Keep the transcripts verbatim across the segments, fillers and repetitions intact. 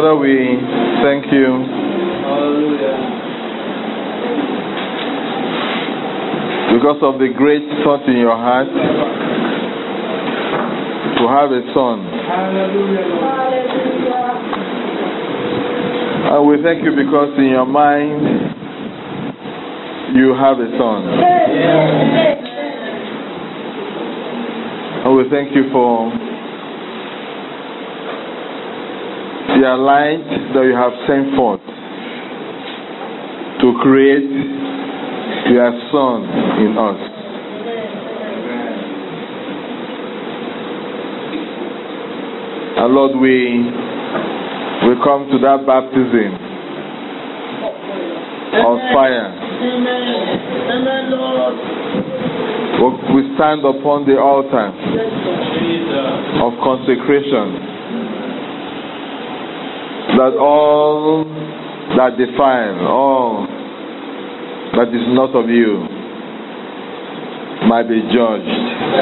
Father, we thank you. Because of the great thought in your heart to have a son. And we thank you because in your mind you have a son. And we thank you for the light that you have sent forth to create your son in us. And Lord, we we come to that baptism of fire. We stand upon the altar of consecration, that all that defile, all that is not of you, might be judged,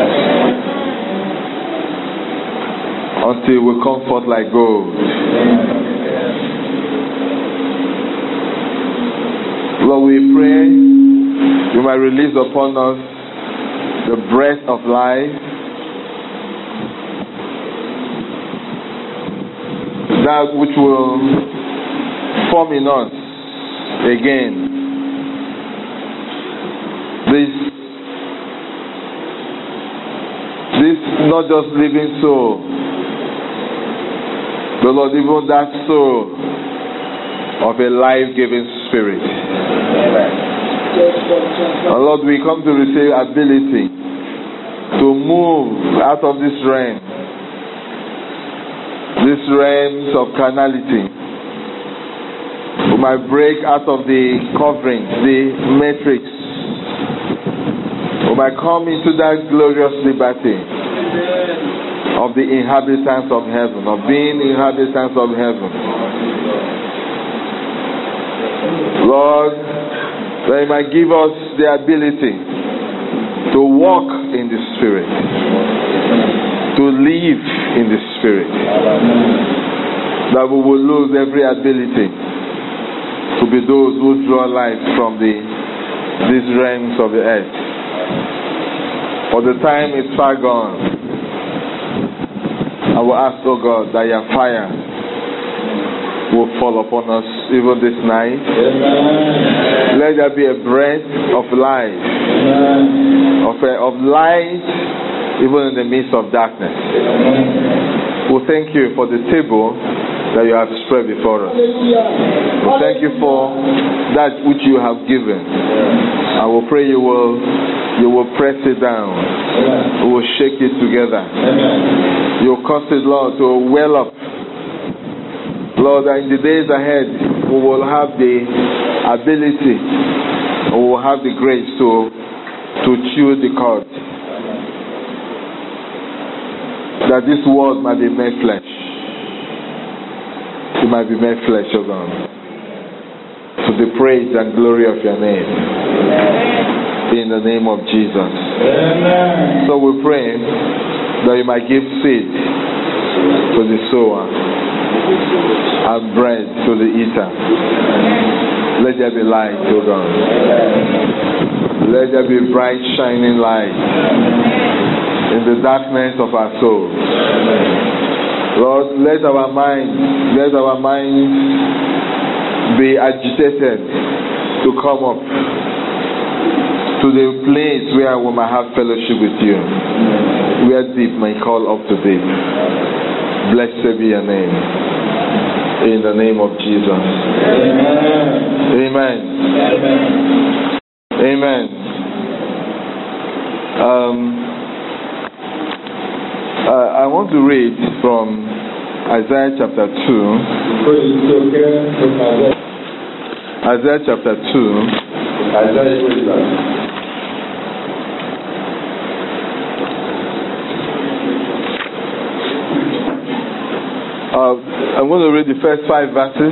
until we come forth like gold. Lord, we pray you might release upon us the breath of life, that which will form in us again this this not just living soul, but Lord, even that soul of a life-giving spirit. And Lord, we come to receive ability to move out of this realm, these realms of carnality. We might break out of the covering, the matrix. We might come into that glorious liberty of the inhabitants of heaven, of being inhabitants of heaven. Lord, that you might give us the ability to walk in the Spirit, to live in the Spirit, that we will lose every ability to be those who draw life from the these realms of the earth. For the time is far gone. I will ask, oh God, that your fire will fall upon us even this night. Amen. Let there be a breath of life, of, a, of light even in the midst of darkness. Amen. We thank you for the table that you have spread before us. We thank you for that which you have given. I will pray you will you will press it down. You will shake it together. You will cause it, Lord, to well up. Lord, that in the days ahead we will have the ability, we will have the grace to to chew the cud, that this word might be made flesh. It might be made flesh, O God, to the praise and glory of your name. In the name of Jesus. Amen. So we pray that you might give seed to the sower and bread to the eater. Let there be light, O God. Let there be bright, shining light in the darkness of our souls. Lord, let our minds, let our minds be agitated to come up to the place where we might have fellowship with you, where deep may call up to deep. Blessed be your name. In the name of Jesus. Amen. Amen. Amen. Um, uh, I want to read from Isaiah chapter two. Isaiah chapter two. Uh, I'm going to read the first five verses.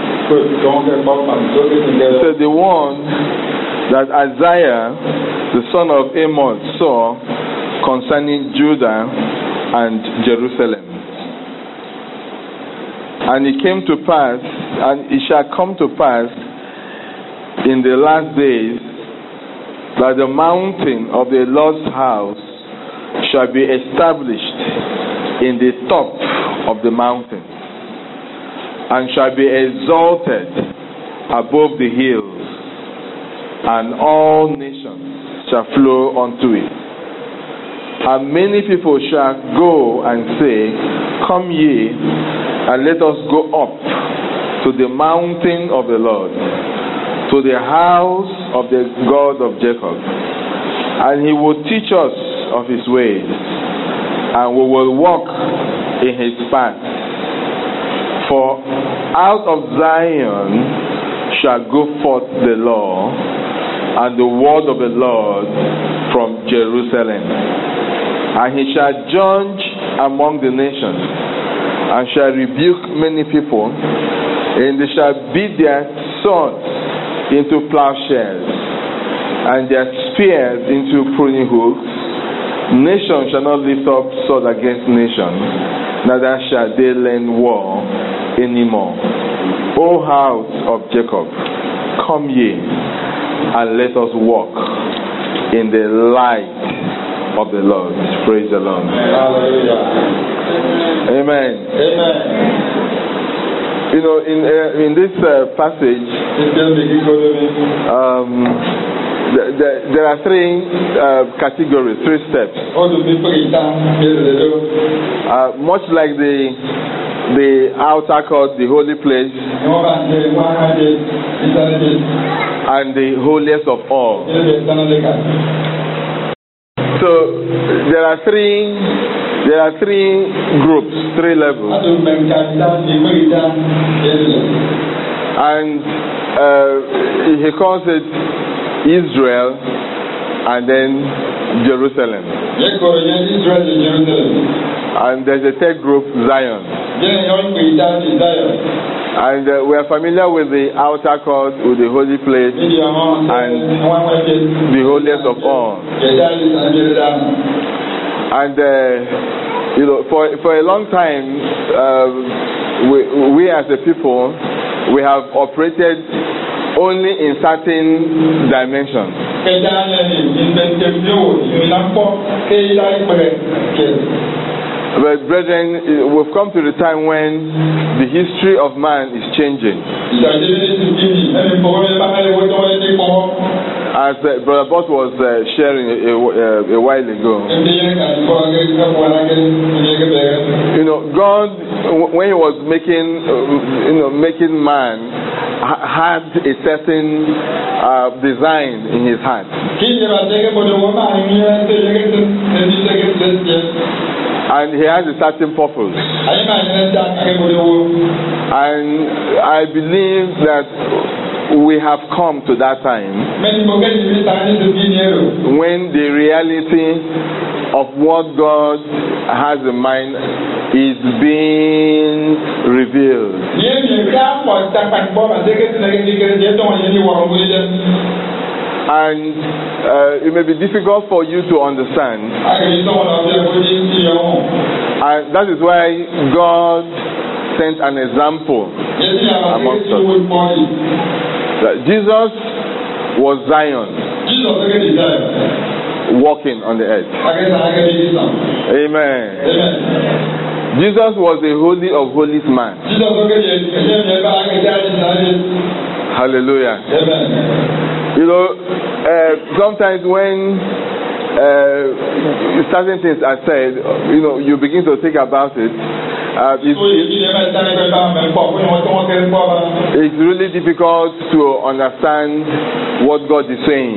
So the one that Isaiah, the son of Amos, saw concerning Judah and Jerusalem. And it came to pass, and it shall come to pass in the last days that the mountain of the Lord's house shall be established in the top of the mountain, and shall be exalted above the hills, and all nations shall flow unto it. And many people shall go and say, Come ye, and let us go up to the mountain of the Lord, to the house of the God of Jacob. And he will teach us of his ways, and we will walk in his paths. For out of Zion shall go forth the law, and the word of the Lord from Jerusalem. And he shall judge among the nations, and shall rebuke many people, and they shall beat their swords into plowshares, and their spears into pruning hooks. Nation shall not lift up sword against nation, neither shall they learn war anymore. O house of Jacob, come ye, and let us walk in the light of the Lord. Praise the Lord. Hallelujah. Amen. Amen. You know, in uh, in this uh, passage, um, th- th- there are three uh, categories, three steps. Uh, much like the the outer court, the holy place, and the holiest of all. So there are three there are three groups, three levels. And uh, he calls it Israel and then Jerusalem. And there's a third group, Zion. And uh, we are familiar with the outer court, with the holy place, and the holiest of all. And uh, you know, for for a long time, uh, we we as a people, we have operated only in certain dimensions. But brethren, we've come to the time when the history of man is changing. As uh, Brother Bott was uh, sharing a, a, a while ago, you know, God, when He was making, uh, you know, making man, ha- had a certain uh, design in His heart. And He has a certain purpose. And I believe that we have come to that time when the reality of what God has in mind is being revealed. And uh, it may be difficult for you to understand. And that is why God sent an example amongst us. That Jesus was Zion, walking on the earth. Amen. Jesus was the holy of holies man. Hallelujah. You know, uh, sometimes when uh, certain things are said, you know, you begin to think about it. Uh, it's, it's really difficult to understand what God is saying.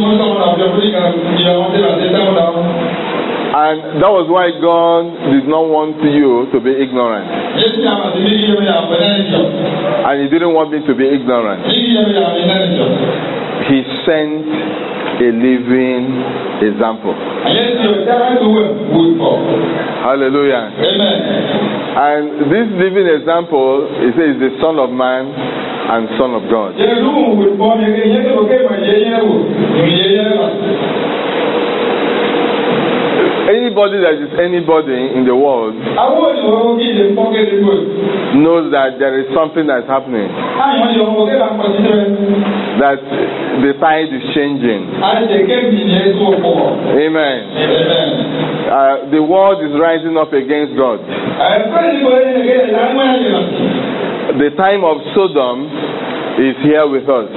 And that was why God did not want you to be ignorant. And He didn't want me to be ignorant. He sent a living example. Hallelujah. Amen. And this living example, it says, the Son of Man and Son of God. anybody that is anybody in the world knows that there is something that's happening. That the tide is changing. Amen. Uh, the world is rising up against God. The time of Sodom is here with us.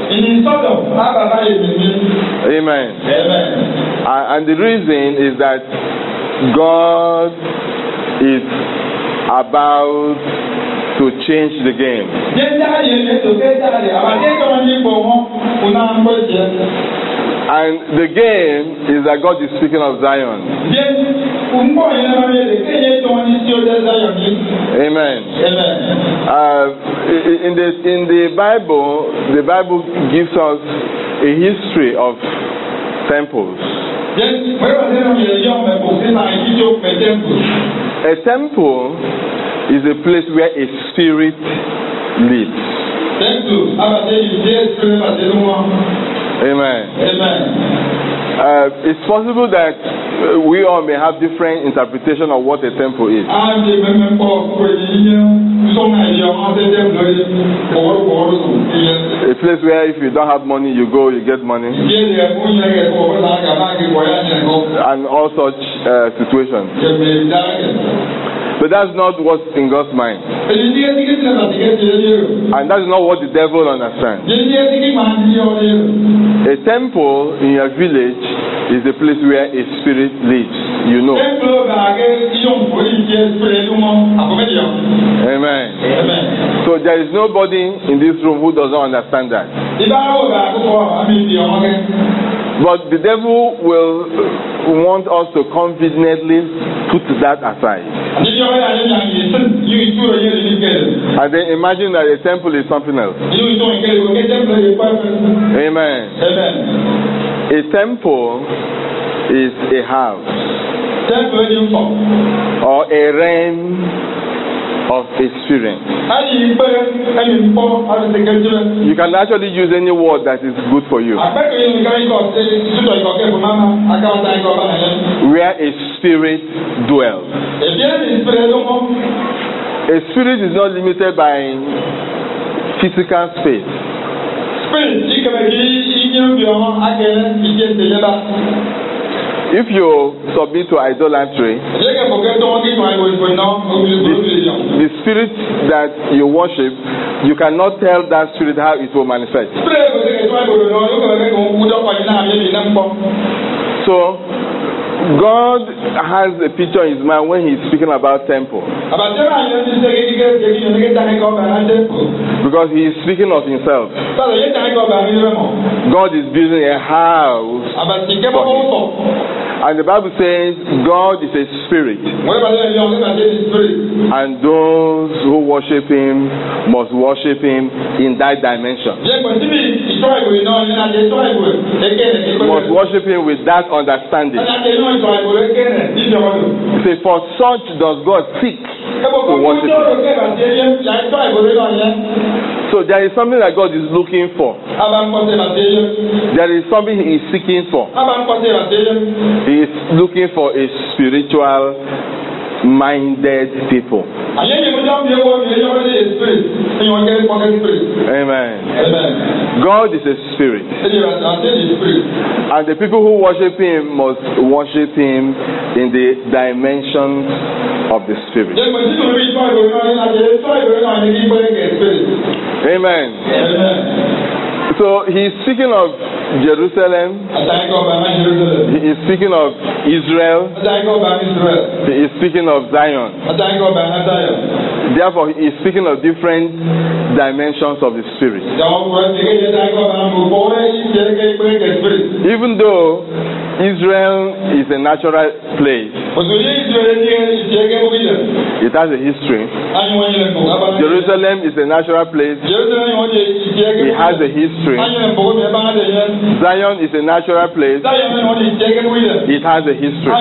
Amen. Uh, and the reason is that God is about to change the game. And the game is that God is speaking of Zion. Amen. Uh, in the in the Bible, the Bible gives us a history of temples. A temple is a place where a spirit lives. Amen. Amen. Uh, it's possible that uh, we all may have different interpretation of what a temple is. A place where if you don't have money, you go, you get money. And all such uh, situations. But that's not what's in God's mind. And that's not what the devil understands. A temple in your village is a place where a spirit lives. You know. Amen. Amen. So there is nobody in this room who doesn't understand that. But the devil will want us to conveniently put that aside. And then imagine that a temple is something else. Amen. A temple is a house or a realm of experience. You can actually use any word that is good for you. Where a spirit dwells. A spirit is not limited by physical space. If you submit to idolatry, the, the spirit that you worship, you cannot tell that spirit how it will manifest. So, God has a picture in his mind when he's speaking about temple. Because he is speaking of himself. God is building a house for him. And the Bible says God is a spirit. And those who worship him must worship him in that dimension. Must worship him with that understanding. Say, for such does God seek to worship him. So there is something that God is looking for. There is something he is seeking for. He is looking for a spiritual minded people. Amen. God is a spirit. And the people who worship him must worship him in the dimensions of the spirit. Amen. So he is speaking of Jerusalem. He is speaking of Israel. He is speaking of Zion. Therefore, he is speaking of different dimensions of the spirit. Even though Israel is a natural place, it has a history. Jerusalem is a natural place. It has a history. Zion is a natural place. It has a history.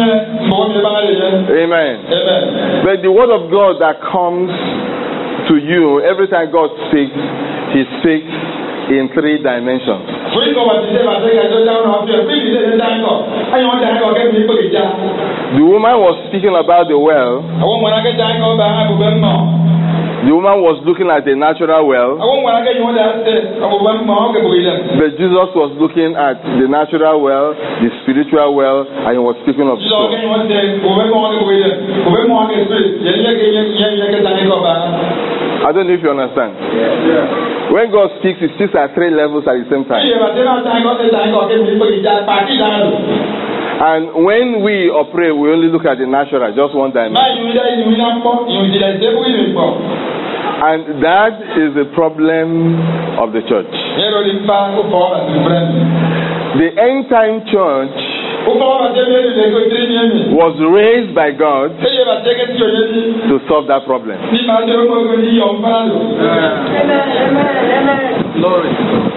Amen. But the word of God that comes to you, every time God speaks, he speaks in three dimensions. The woman was speaking about the well. The woman was looking at the natural well. But Jesus was looking at the natural well, the spiritual well, and he was speaking of the soul. I don't know if you understand. Yeah. When God speaks, he speaks at three levels at the same time. And when we operate, we only look at the natural, just one dimension. And that is the problem of the church. The end time church was raised by God to solve that problem. Glory.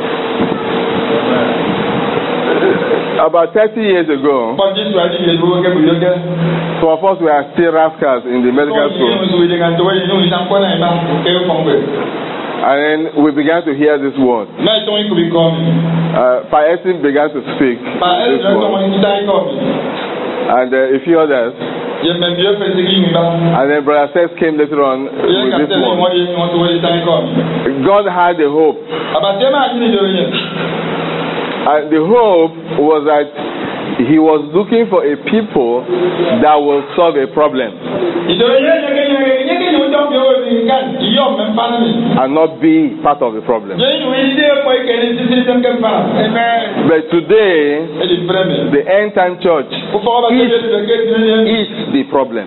About thirty years ago, some of us were still rascals in the medical school. And then we began to hear this word. Uh, Paesim began to speak this word. And uh, a few others. And then Brother Seth came later on with this word. God had a hope. And the hope was that he was looking for a people that will solve a problem and not be part of the problem. But today, the end time church is, is the problem.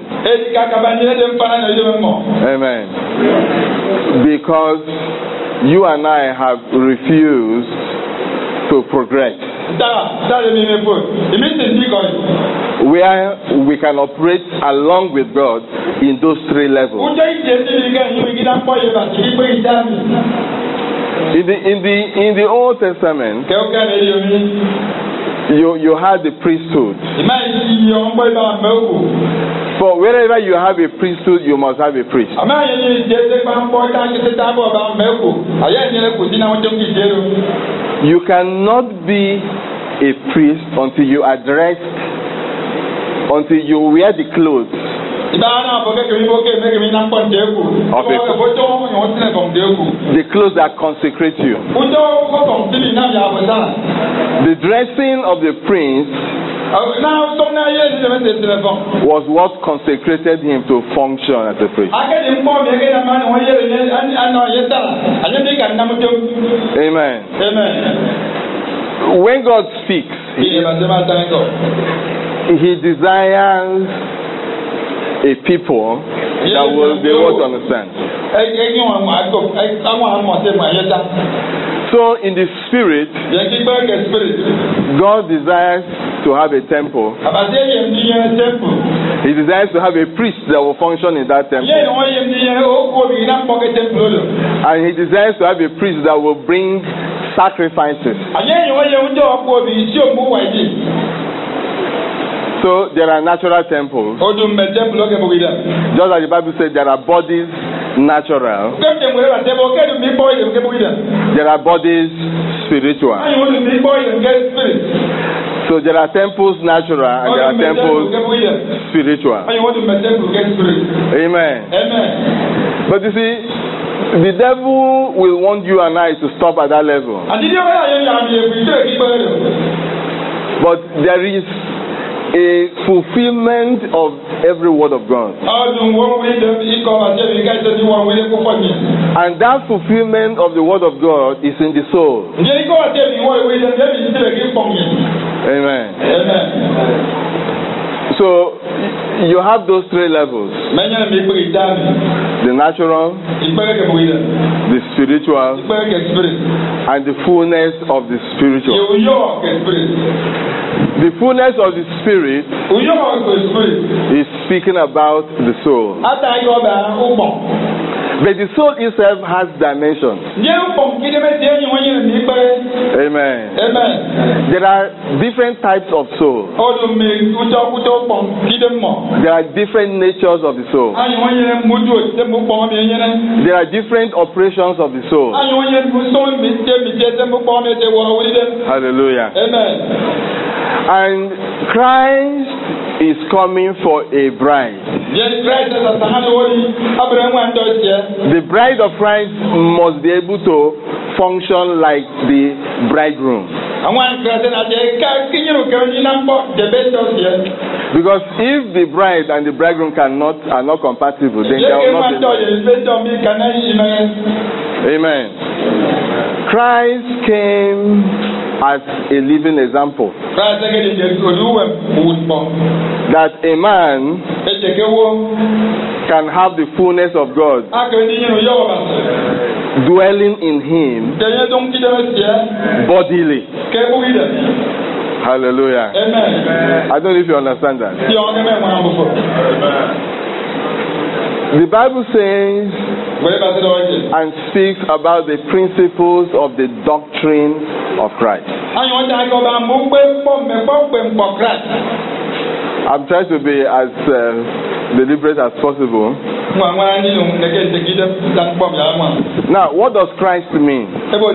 Amen. Because you and I have refused to progress, where we can operate along with God in those three levels. In the in the in the Old Testament, you you had the priesthood. For wherever you have a priesthood, you must have a priest. You cannot be a priest until you address, until you wear the clothes of a, the clothes that consecrate you. The dressing of the prince was what consecrated him to function as a priest. Amen. Amen. When God speaks, he, he desires a people that will be able to understand. So in the spirit, God desires to have a temple. He desires to have a priest that will function in that temple. And he desires to have a priest that will bring sacrifices. So there are natural temples. Just like the Bible says, there are bodies natural. There are bodies spiritual. So there are temples natural and there are temples spiritual. Amen. Amen. But you see, the devil will want you and I to stop at that level. But there is a fulfillment of every word of God. And that fulfillment of the word of God is in the soul. Amen. Amen. So you have those three levels: the natural, the spiritual, and the fullness of the spiritual. The fullness of the spirit is speaking about the soul. But the soul itself has dimensions. Amen. Amen. There are different types of soul. There are different natures of the soul. There are different operations of the soul. Hallelujah. Amen. And Christ is coming for a bride. The bride of Christ must be able to function like the bridegroom. Because if the bride and the bridegroom cannot are not compatible, then they will not be. Amen. Christ came as a living example. That a man can have the fullness of God dwelling in him bodily. Hallelujah. Amen. I don't know if you understand that. The Bible says and speaks about the principles of the doctrine of Christ. I'm trying to be as uh, deliberate as possible. Now, what does Christ mean?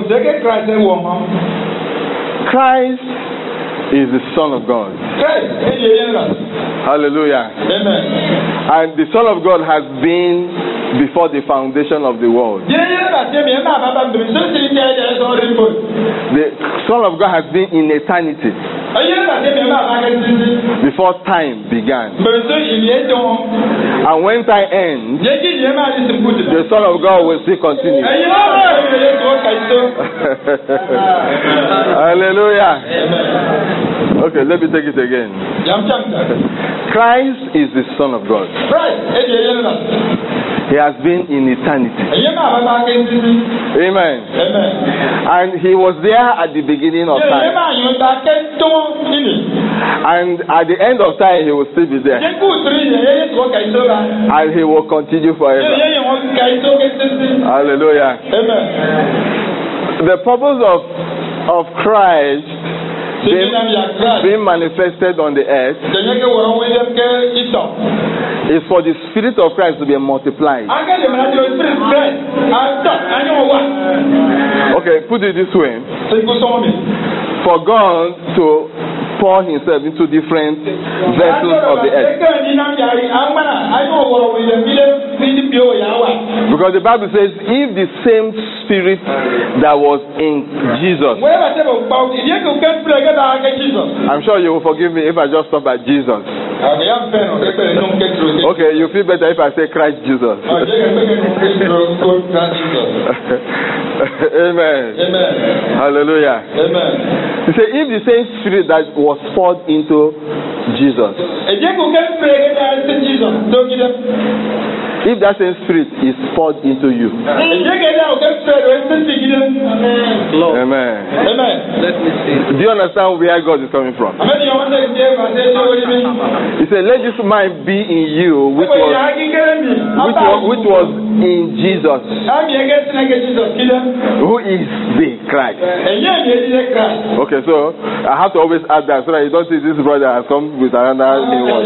Christ is the Son of God. Hallelujah. Amen. And the Son of God has been before the foundation of the world. The Son of God has been in eternity before time began. And when time ends, the Son of God will still continue. Hallelujah. Okay, let me take it again. Christ is the Son of God. He has been in eternity. Amen. And he was there at the beginning of time. And at the end of time, he will still be there. And he will continue forever. Hallelujah. The purpose of, of Christ being, being manifested on the earth is for the Spirit of Christ to be multiplied. Okay, put it this way. For God to pour himself into different vessels of the earth. Because the Bible says, if the same Spirit that was in Jesus, I'm sure you will forgive me if I just stop at Jesus. Okay, you feel better if I say Christ Jesus. Amen. Amen. Hallelujah. Amen. You say, if the same Spirit that was poured into Jesus, if that same Spirit is poured into you, Amen. Amen. Do you understand where God is coming from? He said, let this mind be in you, which was, which was, which was in Jesus, who is the Christ. Okay, so I have to always add that so that you don't see this brother has come with another new one.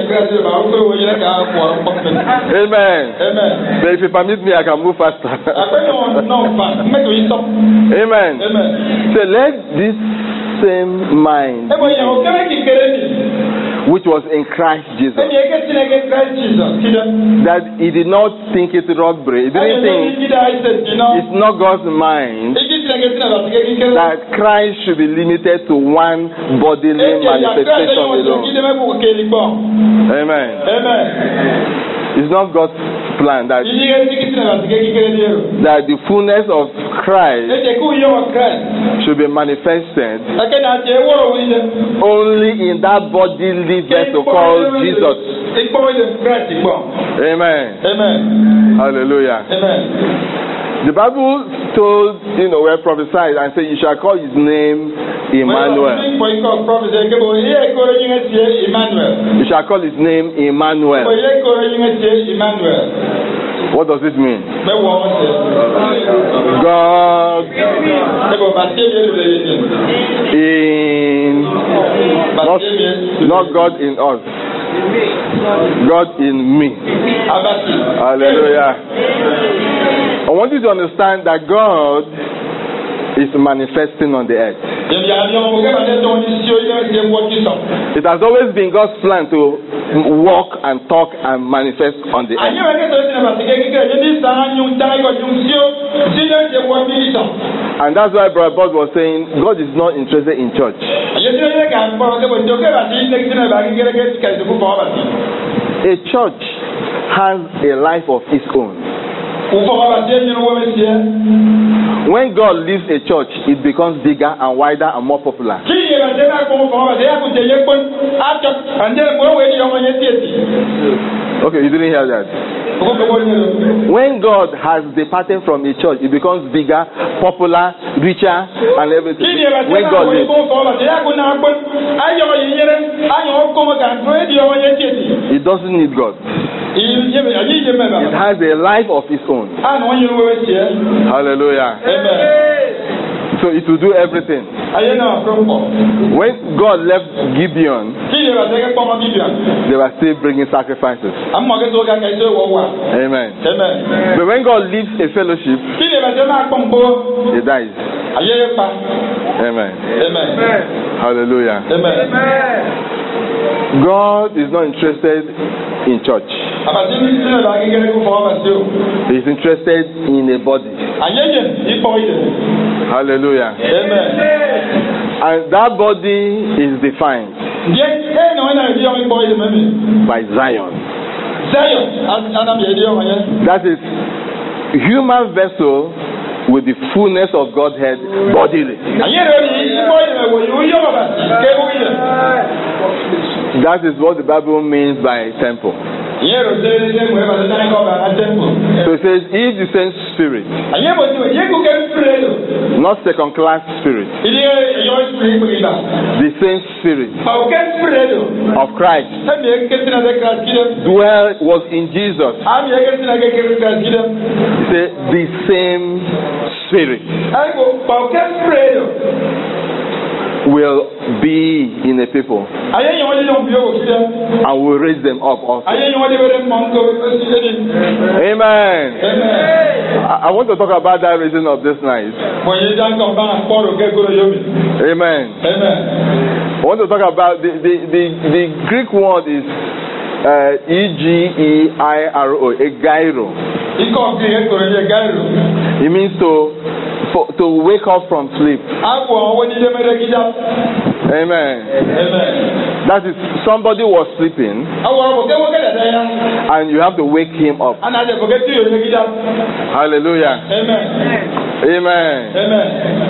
Amen. Amen. But if you permit me, I can move faster. Amen. Amen. So let this same mind, which was in Christ Jesus, that he did not think it robbery. He didn't think it's not God's mind that Christ should be limited to one bodily manifestation alone. Amen. Amen. It's not God's plan that, that the fullness of Christ should be manifested only in that bodily vessel called Jesus. Amen. Amen. Hallelujah. Amen. The Bible told, you know, where prophesied and said, you shall call his name Emmanuel. You shall call his name Emmanuel. What does it mean? God in, not, not God in us. God in me. Hallelujah. I want you to understand that God is manifesting on the earth. It has always been God's plan to walk and talk and manifest on the earth. And that's why Brother Bob was saying God is not interested in church. A church has a life of its own. When God leaves a church, it becomes bigger and wider and more popular. Okay, you didn't hear that. When God has departed from a church, it becomes bigger, popular, richer, and everything. When God leaves, it doesn't need God. It has a life of its own. Hallelujah. So it will do everything. When God left Gibeon, they were still bringing sacrifices. Amen. But when God leaves a fellowship, he dies. Amen. Hallelujah. God is not interested in church. He is interested in a body. Hallelujah. Amen. And that body is defined by Zion. That is human vessel with the fullness of Godhead bodily. That is what the Bible means by temple. So it says, if the same spirit, not second class spirit, the same spirit of Christ dwell was in Jesus. He said, the same spirit will be in the people and will raise them up also. Amen. I, I want to talk about that reason of this night. Amen. I want to talk about the, the, the, the Greek word is uh, E G E I R O, egairo. It means to For, to wake up from sleep. Amen. Amen. That is, somebody was sleeping and you have to wake him up. Hallelujah. Amen. Amen. Amen.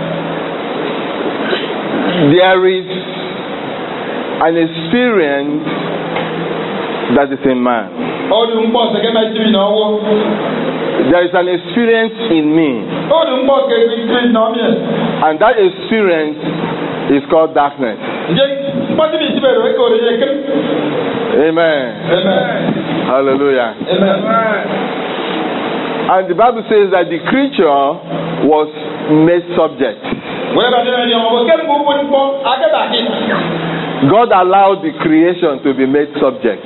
There is an experience that is in man. There is an experience in me. And that experience is called darkness. Amen. Amen. Hallelujah. Amen. And the Bible says that the creature was made subject. God allowed the creation to be made subject.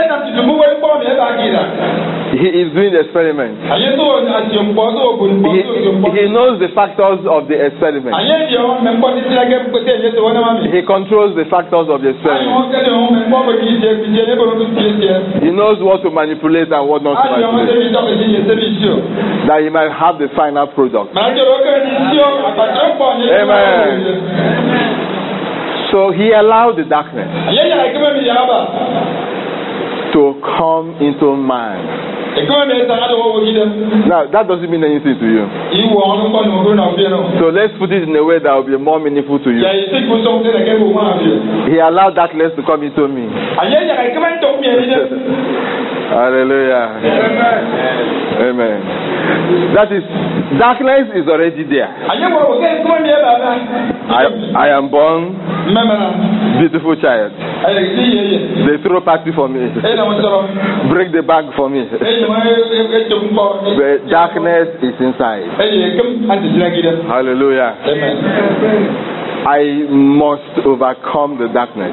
He is doing the experiment. He, he knows the factors of the experiment. He controls the factors of the experiment. He knows what to manipulate and what not to manipulate, that he might have the final product. Amen. So he allowed the darkness to come into man. Now, that doesn't mean anything to you. So let's put it in a way that will be more meaningful to you. He allowed darkness to come into me. Hallelujah. Amen. That is, darkness is already there. I, I am born, beautiful child. They throw party for me, break the bag for me. But darkness is inside. Hallelujah. I must overcome the darkness.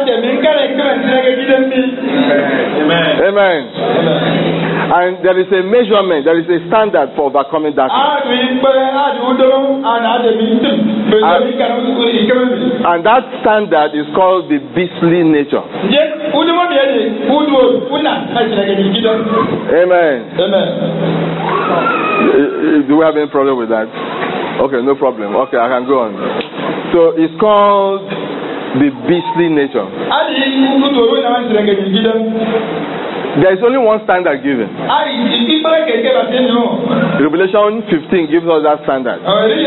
Amen. Amen. And there is a measurement, there is a standard for overcoming darkness. And that standard is called the beastly nature. Amen. Amen. Do we have any problem with that? Okay, no problem. Okay, I can go on. So it's called the beastly nature. There is only one standard given. Revelation fifteen gives us that standard.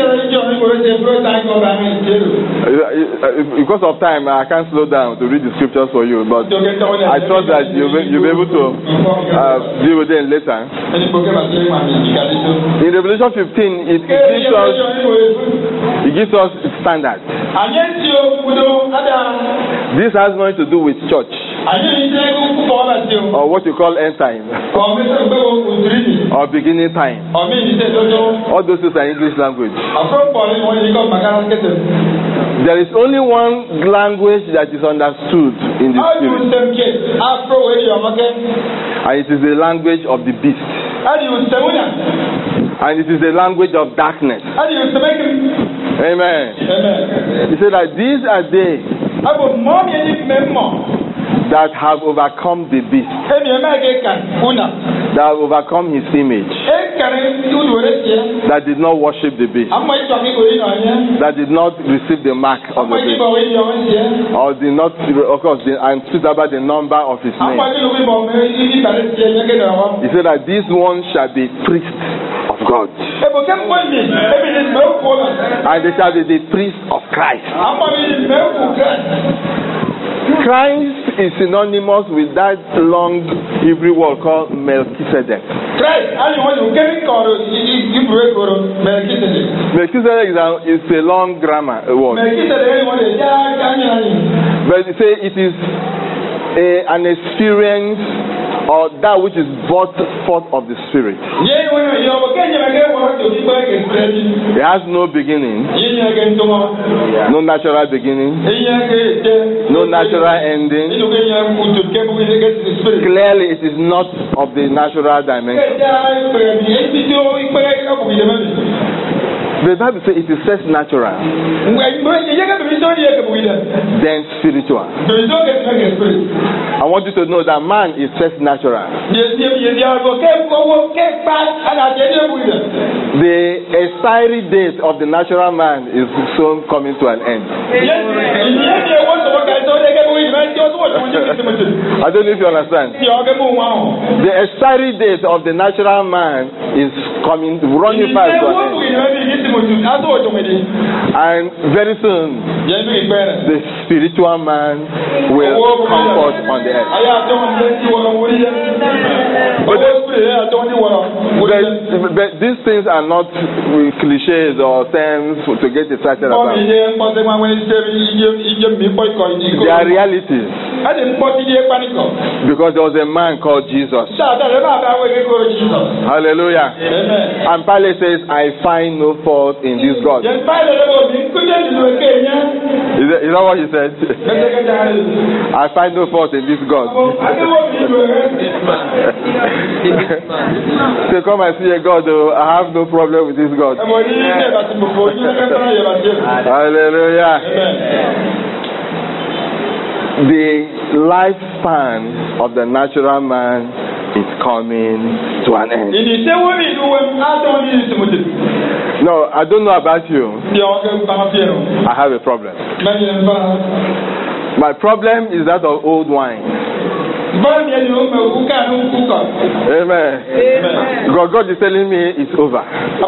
Because of time, I can't slow down to read the scriptures for you, but I trust that you'll be, you'll be able to uh, deal with it later. In Revelation fifteen, it, it gives us it gives us standard. This has nothing to do with church or what you call end time or beginning time. All those things are English language. There is only one language that is understood in the spirit, and it is the language of the beast, and it is the language of darkness. Amen. He said that these are they that have overcome the beast, that have overcome his image, that did not worship the beast, that did not receive the mark of the beast, or did not, of course, and speak about the number of his name. He said that this one shall be priest of God, and they shall be the priest of Christ. Christ is synonymous with that long Hebrew word called Melchizedek. Melchizedek is a, is a long grammar word. But they say it is a, an experience or that which is brought forth of the Spirit. It has no beginning, no natural beginning, no natural ending. Clearly, it is not of the natural dimension. The Bible says it is first natural, then spiritual. I want you to know that man is first natural. The expiry date of the natural man is soon coming to an end. I don't know if you understand. The expiry date of the natural man is coming, running fast to an end. And very soon, the spiritual man will come forth on the earth. But, but, but these things are not cliches or terms to get excited about. They are realities. Because there was a man called Jesus. Hallelujah. And Pilate says, I find no fault in this God. Is that, is that what he said? I find no fault in this God. So come and see a God, though. I have no problem with this God. Hallelujah. The lifespan of the natural man is coming to an end. No, I don't know about you. I have a problem. My problem is that of old wine. Amen. God, God is telling me it's over. And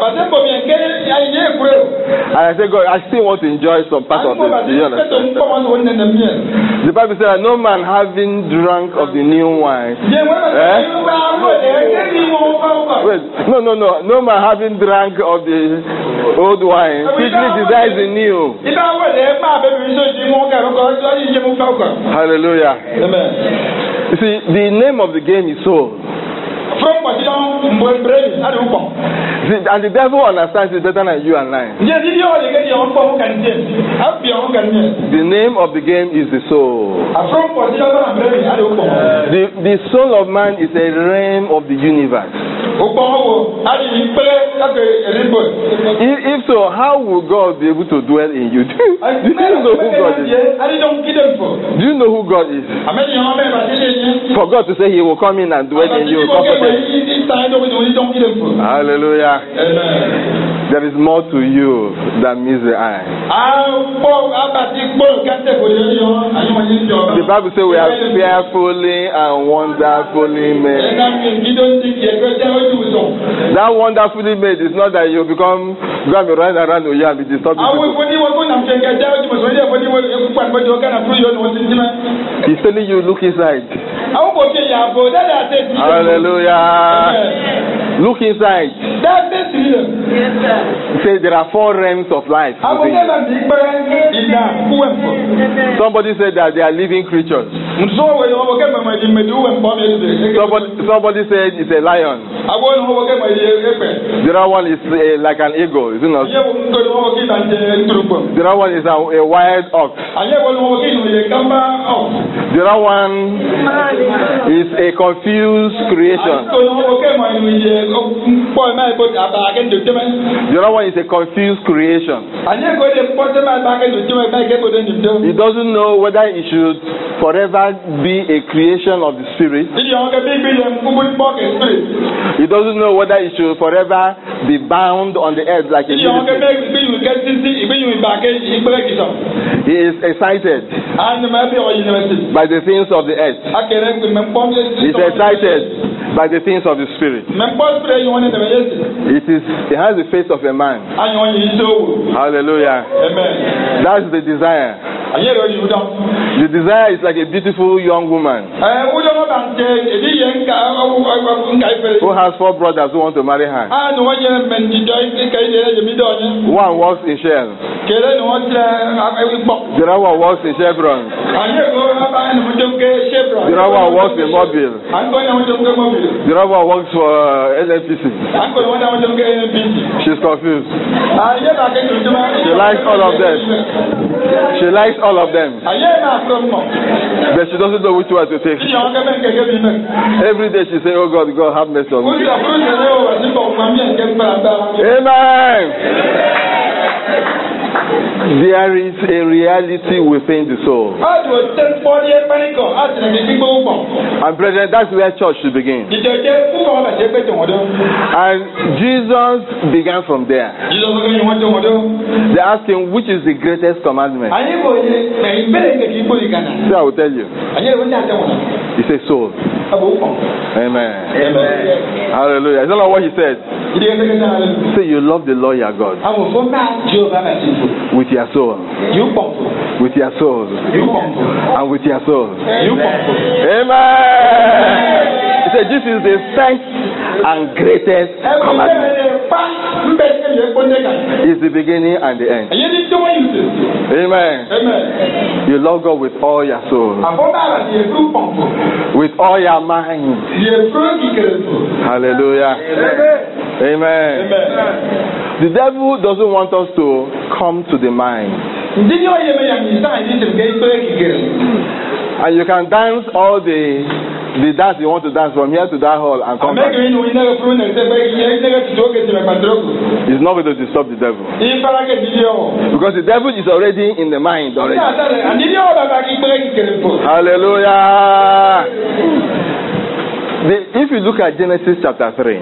I say, God, I still want to enjoy some part of it. Do you understand? The Bible says that no man having drunk of the new wine. Eh? Wait, no, no, no. No man having drunk of the old wine quickly desires the new. Hallelujah. Amen. You see, the name of the game is soul. See, and the devil understands it better than you and I. The name of the game is the soul. The, the soul of man is a realm of the universe. If, if so, how will God be able to dwell in you? Do you know who God is? Do you know who God is? For God to say He will come in and dwell in you. Hallelujah. Amen. There is more to you than meets the eye. The Bible says we are fearfully and wonderfully made. That wonderfully made is not that you become going to run around and be disturbing people. He's telling you, look inside. Hallelujah. Look inside. Say there are four realms of life. Somebody said that they are living creatures. Somebody, somebody said it's a lion. The other one is a, like an eagle, isn't it? The other one is a, a wild ox. The other one is a confused creation. The other one is a confused creation. He doesn't know whether it should forever be a creation of the Spirit. He doesn't know whether it should forever be bound on the earth like a living. He is excited by the things of the earth. He is excited by the things of the Spirit. It is. It has the face of a man. Hallelujah. Amen. That's the desire. The desire is like a beautiful young woman who has four brothers who want to marry her. One works in Shell. The other one works in Chevron. The other one works in Mobile. The other one works for uh, N N P C. She's confused. She likes all of them. She likes all of them. But she doesn't know which one to take. Every day she says, oh God, God have mercy on me. Amen. There is a reality within the soul. And brethren, that's where church should begin. And Jesus began from there. They asked him, which is the greatest commandment? So I will tell you. He said, soul. Amen. Amen. Hallelujah. Is that not what he said? Say, you love the Lord your God with your soul, with your soul, and with your soul. Amen. He said, this is the first and greatest commandment. It's the beginning and the end. Amen. Amen. You love God with all your soul, with all your mind. Hallelujah. Amen. Amen. The devil doesn't want us to come to the mind. And you can dance all the the dance you want to dance from here to that hall and come back. It's not going to disturb the devil. Because the devil is already in the mind already. Hallelujah. The, if you look at Genesis chapter three,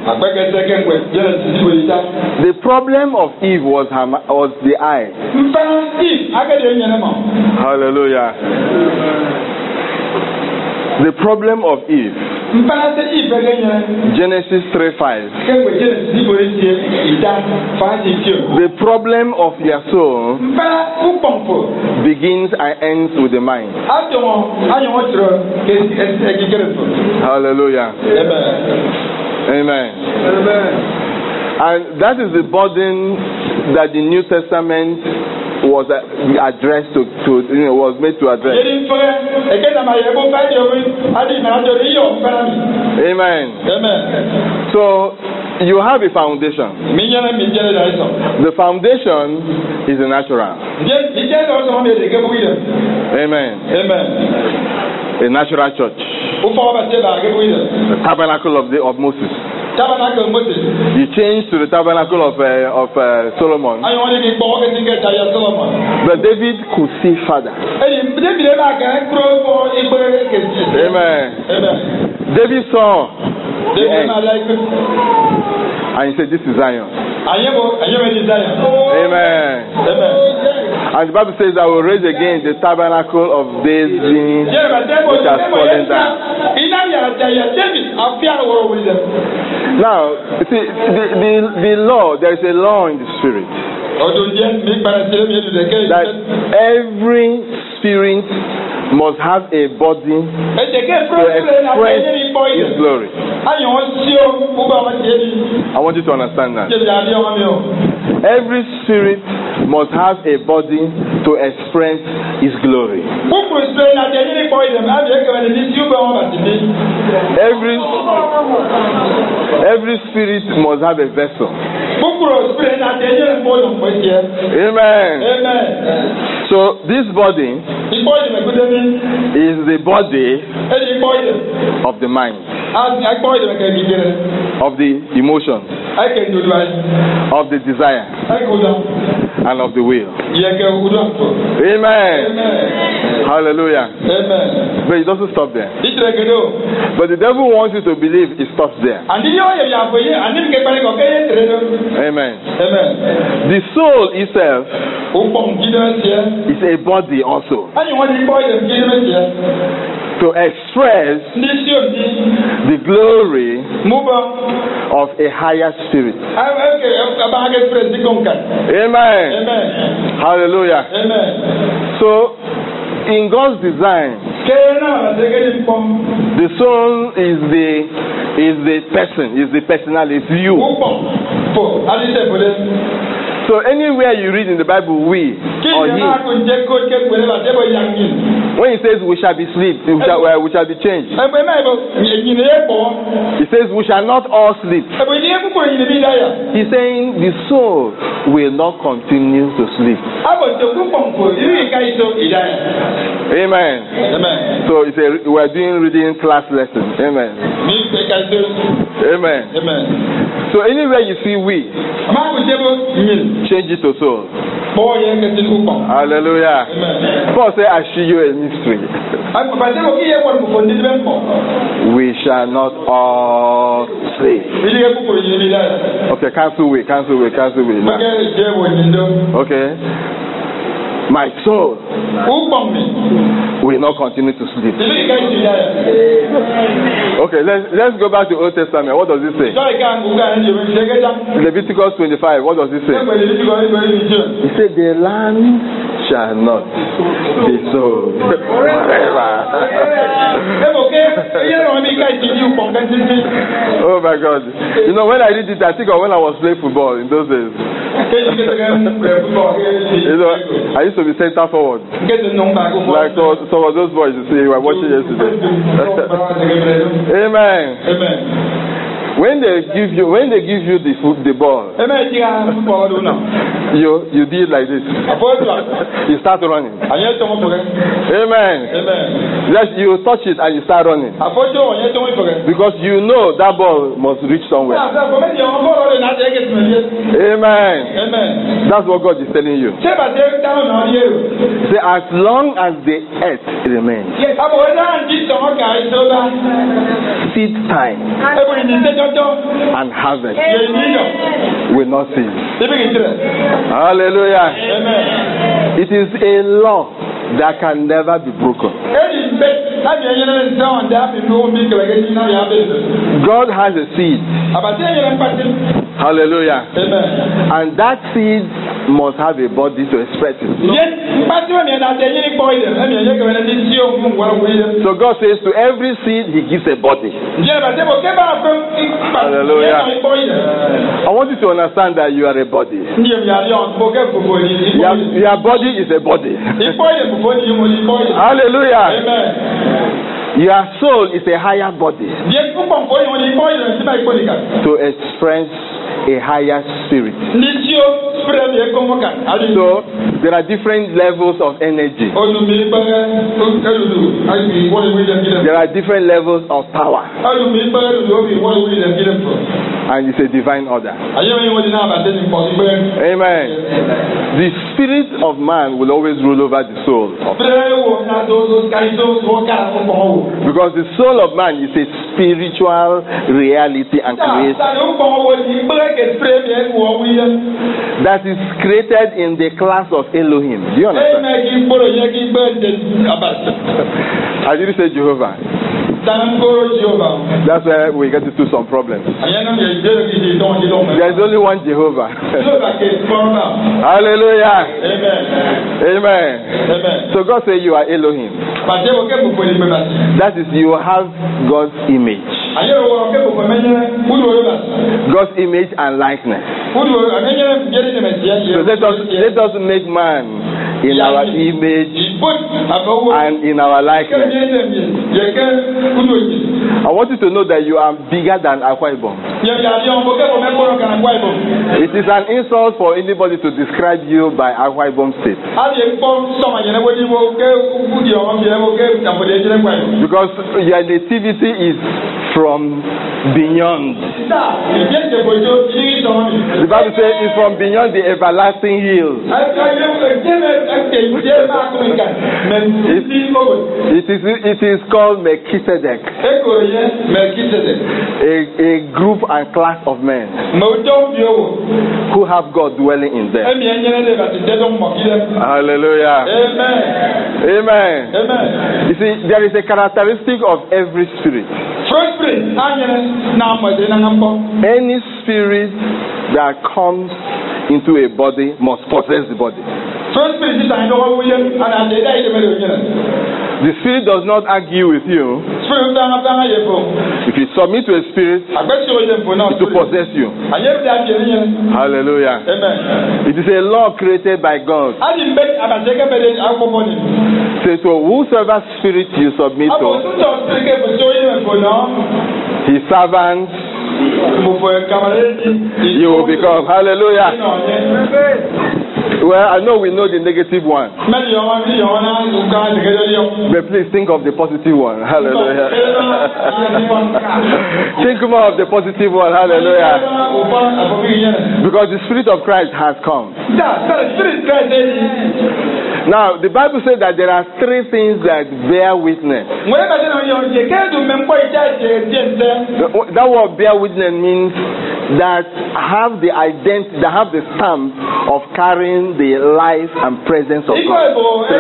the problem of Eve was her, was the eye. Hallelujah. The problem of Eve. Genesis three five. The problem of your soul begins and ends with the mind. Hallelujah. Amen. Amen. And that is the burden that the New Testament was addressed to, to you know, was made to address. Amen. Amen. So you have a foundation. The foundation is the natural. Amen. Amen. A natural church. The tabernacle of the of Moses. Tabernacle Moses. You change to the tabernacle of uh, of uh, Solomon. Ayo wani ki bo ke tinga taya Solomon. But David could see further. Eyi David e ba ka kro bo igbe ke ti. Amen. Amen. David saw the David end, ma like and he said, "This is Zion." Ayebo ayebo ni Zion. Amen. Amen. And the Bible says, "I will raise again the tabernacle of David, which has fallen down." Now, you see, the, the, the law, there is a law in the spirit that every spirit must have a body to express His glory. I want you to understand that. Every spirit must have a body to express His glory. Every every spirit must have a vessel. Amen. Amen. So this body is the body of the mind, of the emotions, of the desire, and of the will. Amen. Hallelujah. Amen. But it doesn't stop there. But the devil wants you to believe it stops there. Amen. Amen. The soul itself is a body also to express the glory of a higher spirit. Amen. Amen. Hallelujah. Amen. So, in God's design, the soul is the is the person, is the personality, is you. So anywhere you read in the Bible, we or he, when he says we shall be sleep, we shall, well, we shall be changed. He says we shall not all sleep. He's saying the soul will not continue to sleep. Amen. Amen. So it's a, we are doing reading class lesson. Amen. Amen. Amen. So anywhere you see we, change it to soul. Hallelujah. Amen. Paul said, I show you a mystery. We shall not all sleep. Okay, cancel we, cancel we, cancel we. Okay. My soul will not continue to sleep. Okay, let's, let's go back to the Old Testament. What does it say? Leviticus twenty-five, what does it say? It said, the land shall not be sold forever. Oh my God. You know, when I did it, I think of when I was playing football in those days. You know, I used to be center forward. Like so, some of those boys you see, you were watching yesterday. Amen. Amen. When they give you, when they give you the foot, the ball, you you did like this. You start running. Amen. Amen. Yes, you touch it and you start running because you know that ball must reach somewhere. Amen. Amen. That's what God is telling you. Say, as long as the earth remains, seed time and harvest will not cease. Hallelujah. Amen. It is a law that can never be broken. God has a seed. Hallelujah. Amen. And that seed must have a body to express it. So God says to every seed he gives a body. Hallelujah. I want you to understand that you are a body. Your, your body is a body. Hallelujah. Amen. Your soul is a higher body to express a higher spirit. So There are different levels of energy. Ojú mi pẹ́rẹ́ ẹlùlù àìsí ìwọ́n ìwé ilẹ̀ kílẹ̀. There are different levels of power. Ojú mi pẹ́rẹ́ ẹlùlù ó fi ìwọ́n ìwé ilẹ̀ kílẹ̀ fún. And it's a divine order. Ayé mi wọ́n ti náà bàtẹ́ ní pọ̀ sí pé. Amen. The spirit of man will always rule over the soul. Bẹ́ẹ̀ wo ní àtò káyí tó wọ́n ká ọkọ̀ wò. Because the soul of man is a spiritual reality and creation that is created in the class of Elohim. Do you understand? I didn't say Jehovah. That's where we get into some problems. There is only one Jehovah. Hallelujah. Amen. Amen. Amen. So God said you are Elohim. That is, you have God's image. God's image and likeness. So let us, let us make man in our image and in our likeness. I want you to know that you are bigger than Akwa Ibom. It is an insult for anybody to describe you by Akwa Ibom State. Because your nativity is from beyond. The Bible says it's from beyond the everlasting hills. It, it is it is called Melchizedek. A, a group and class of men who have God dwelling in them. Hallelujah. Amen. Amen. Amen. You see, there is a characteristic of every spirit. Any spirit that comes into a body must possess the body. The spirit does not argue with you. If you submit to a spirit, it will possess you. Hallelujah. Amen. It is a law created by God. Say, so whosoever spirit you submit to, his servants, you will become. Hallelujah. Well, I know we know the negative one. But please think of the positive one. Hallelujah. Think more of the positive one. Hallelujah. Because the Spirit of Christ has come. Now, the Bible says that there are three things that bear witness. That word bear witness means that have the ident- that have the stamp of carrying the life and presence of God.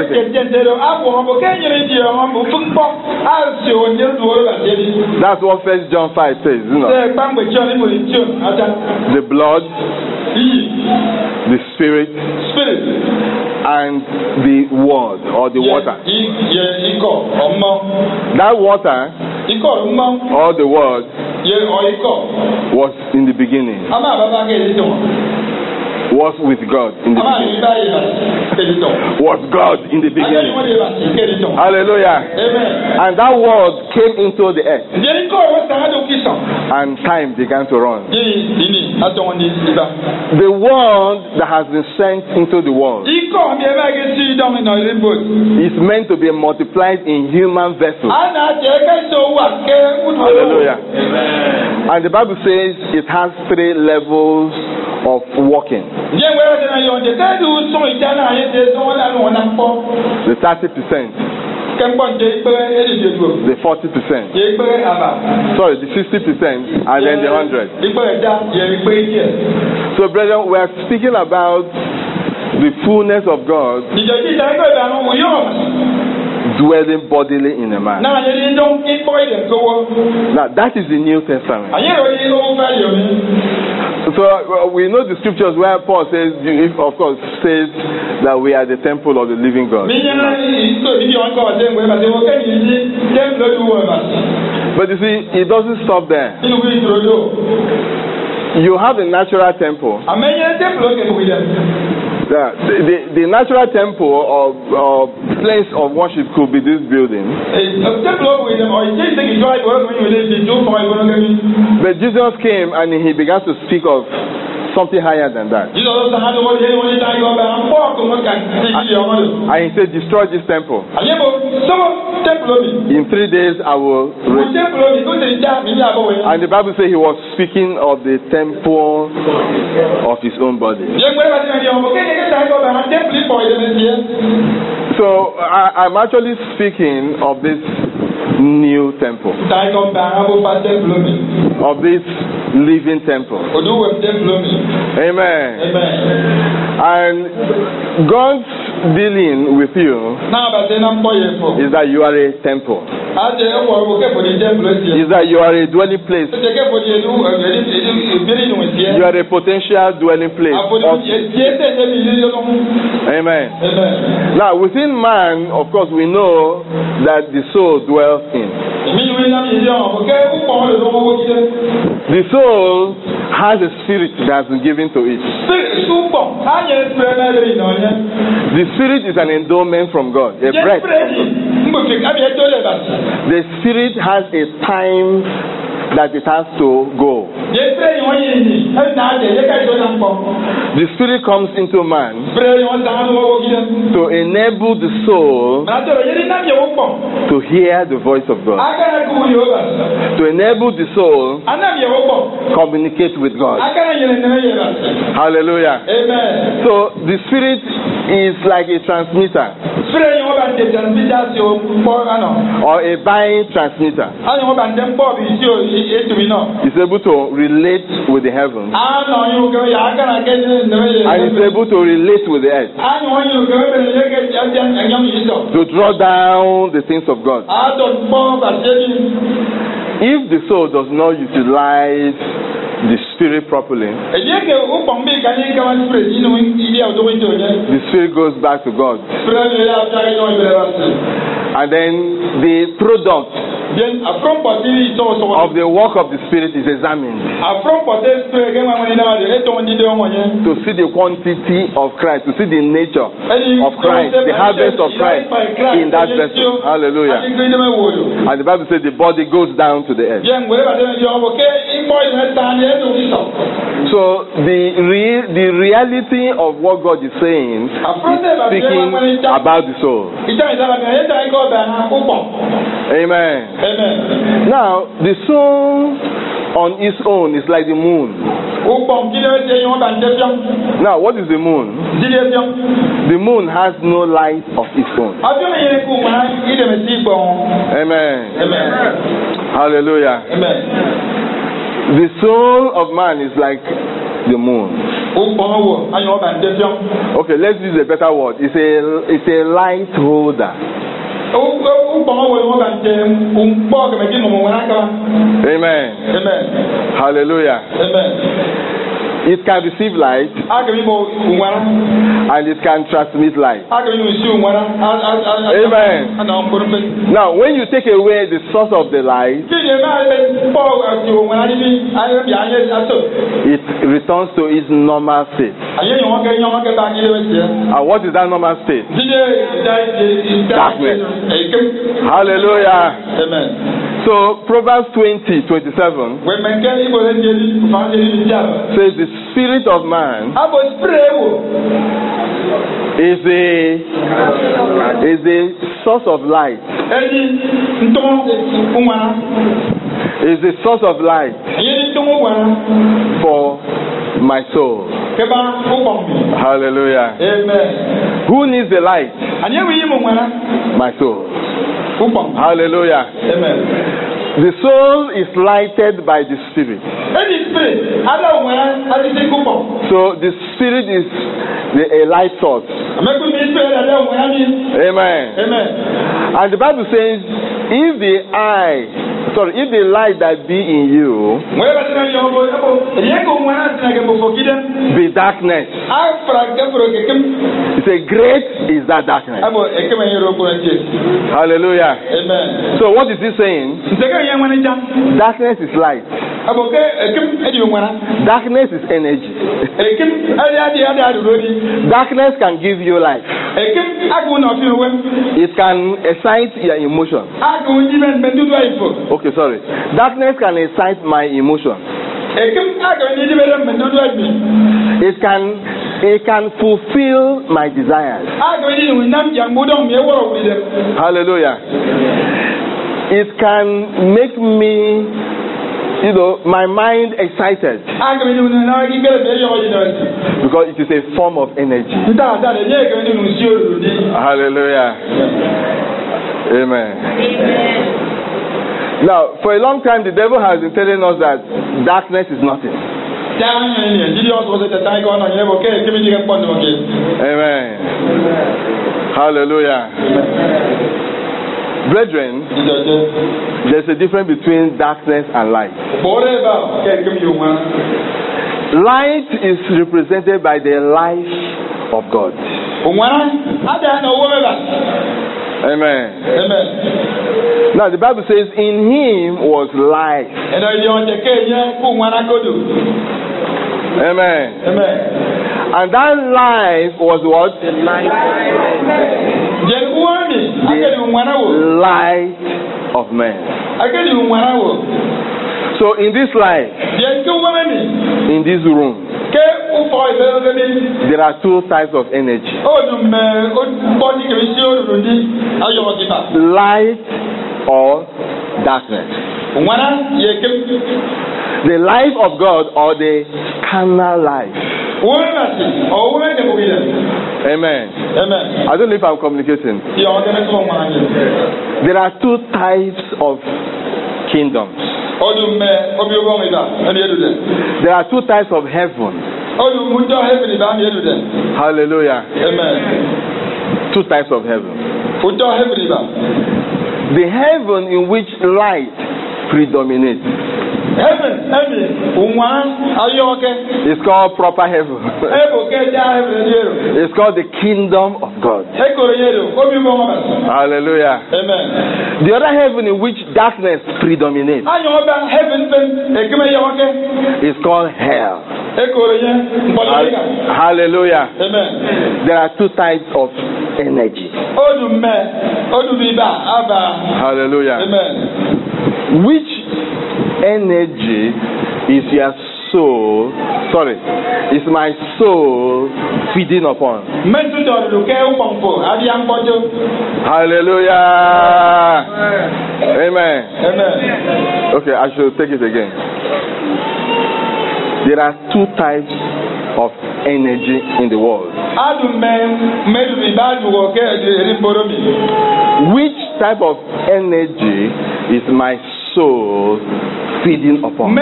That's what First John five says, you know. The blood, the spirit, spirit, and the word or the water. That water or the word was in the beginning. Was with God in the beginning. Was God in the beginning. Hallelujah. Amen. And that word came into the earth. And time began to run. The word that has been sent into the world is meant to be multiplied in human vessels. Hallelujah. Amen. And the Bible says it has three levels of walking. The thirty percent. The forty percent. Sorry, the sixty percent and then the one hundred. So, brethren, we are speaking about the fullness of God dwelling bodily in a man. Now, that is the New Testament. So uh, we know the scriptures where Paul says, if, of course, says that we are the temple of the living God. But you see, it doesn't stop there. You have a natural temple. Yeah, the, the, the natural temple or, or place of worship could be this building. But Jesus came and he began to speak of something higher than that. Jesus said, "How do you want to die? You are a poor woman." And he said, destroy this temple. In three days I will raise. And the Bible says he was speaking of the temple of his own body. So I, I'm actually speaking of this new temple, of this living temple. Amen. Amen. And God's dealing with you is that you are a temple. Is that you are a dwelling place. You are a potential dwelling place. Amen. Amen. Now within man, of course, we know that the soul dwells in. The soul has a spirit that has been given to it. The spirit is an endowment from God, a breath from God. The spirit has a time that it has to go. The spirit comes into man to enable the soul to hear the voice of God, to enable the soul to communicate with God. Hallelujah. Amen. So the spirit is like a transmitter or a buying transmitter. It's able to relate with the heavens, and it's able to relate with the earth, to draw down the things of God. If the soul does not utilize the spirit properly, the spirit goes back to God, and then the product of the work of the spirit is examined to see the quantity of Christ, to see the nature of Christ, the harvest of Christ in that vessel. Hallelujah. And the Bible says the body goes down to the earth. So the re- the reality of what God is saying is speaking about the soul. Amen. Amen. Now, the soul on its own is like the moon. Now, what is the moon? The moon has no light of its own. Amen. Amen. Hallelujah. Amen. The soul of man is like the moon. Okay, let's use a better word. It's a it's a light holder. Amen. Amen. Hallelujah. Amen. It can receive light and it can transmit light. Amen. Now, when you take away the source of the light, it returns to its normal state. And what is that normal state? Darkness. Hallelujah. Amen. So Proverbs twenty twenty-seven says the spirit of man is a is a source of light. Is a source of light for my soul. Hallelujah. Amen. Who needs the light? My soul. Hallelujah. Amen. The soul is lighted by the spirit. So the spirit is the, a light source. Amen. Amen. And the Bible says, if the eye, sorry, if the light that be in you be darkness, it's a great is that darkness. Hallelujah. Amen. So what is he saying? Darkness is light. Darkness is energy. Darkness can give you life. It can excite your emotion. Okay, sorry. Darkness can excite my emotion. Ekim aga ni di bere men do admi. It can it can fulfill my desires. Aga ni ni nam jang bodon me woro wuri de. Hallelujah. It can make me, you know, my mind excited. Aga ni ni na gi gere be yo yi do. Because it is a form of energy. Da da de ye ga ni nu si o di. Hallelujah. Amen. Now, for a long time, the devil has been telling us that darkness is nothing. Amen. Hallelujah. Brethren, there's a difference between darkness and light. Light is represented by the life of God. Amen. Amen. Now the Bible says, in him was life. Amen. Amen. And that life was what? The light of man. So in this life, in this room, there are two types of energy. Light or darkness. The life of God or the carnal life. Amen. Amen. I don't know if I'm communicating. There are two types of kingdoms. There are two types of heaven. Hallelujah. Amen. Two types of heaven. The heaven in which light predominates. Heaven, heaven, it's called proper heaven. It's called the kingdom of God. Hallelujah. Amen. The other heaven in which darkness predominates is called hell. Hallelujah. Amen. There are two types of energy. Hallelujah. Amen. Which energy is your soul, sorry, is my soul feeding upon? Hallelujah. Amen. Amen. Okay, I should take it again. There are two types of energy in the world. Which type of energy is my soul feeding upon?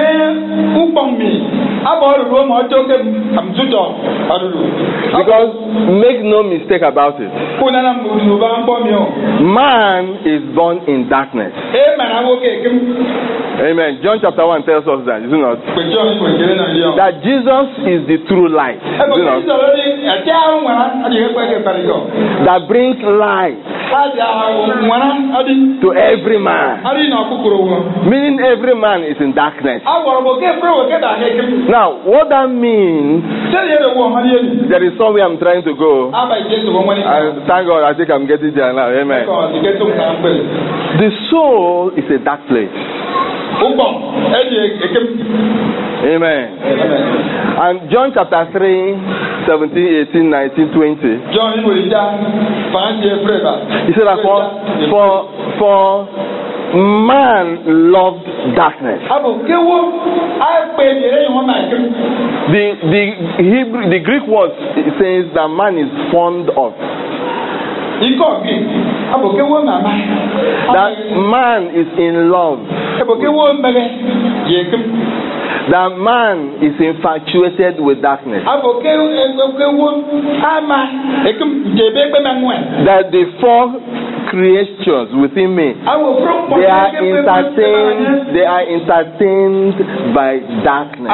Because make no mistake about it, man is born in darkness. Amen. John chapter one tells us that, is it not? That Jesus is the true light. Is it not? That brings light to every man. Meaning every man is in darkness. Now, what that means, there is somewhere I'm trying to go. And thank God, I think I'm getting there now. Amen. The soul is a dark place. Amen. And John chapter three, seventeen, eighteen, nineteen, twenty. John, he said that for, for, for man loved darkness. The the Hebrew the Greek word says that man is fond of. That man is in love. That man is infatuated with darkness. That the four creations within me, they are entertained, they are entertained by darkness.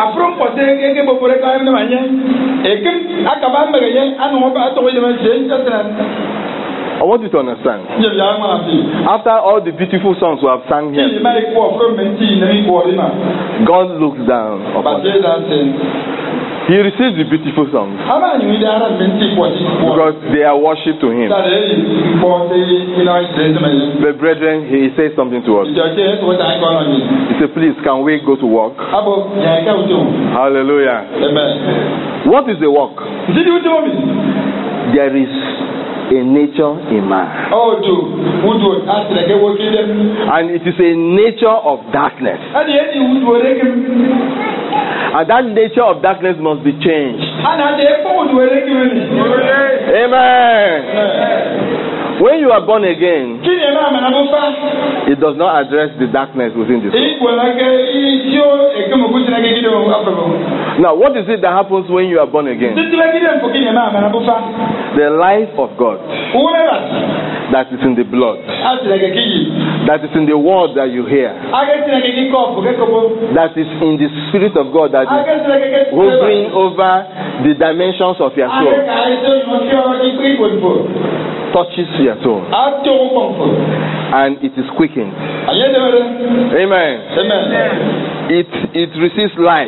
I want you to understand. After all the beautiful songs we have sung here, God looks down upon us. He receives the beautiful songs Ama ni da ara men ti po ti po. because they are worship to him. Da le po de ina is me. But brethren, he says something to us. Jo je so ta ko no ni. He said, please, can we go to work? Abo ya ka uto. Hallelujah. Amen. What is the work? Did you tell me? There is a nature in man. Oh, do. Would do ask like a working them. And it is a nature of darkness. And the end would work. And that nature of darkness must be changed. And at the airport would work. Amen. When you are born again, it does not address the darkness within the soul. Now, what is it that happens when you are born again? The life of God that is in the blood, that is in the word that you hear, that is in the Spirit of God that is hovering over the dimensions of your soul, touches your soul, and it is quickened. Amen. Amen. It it receives life.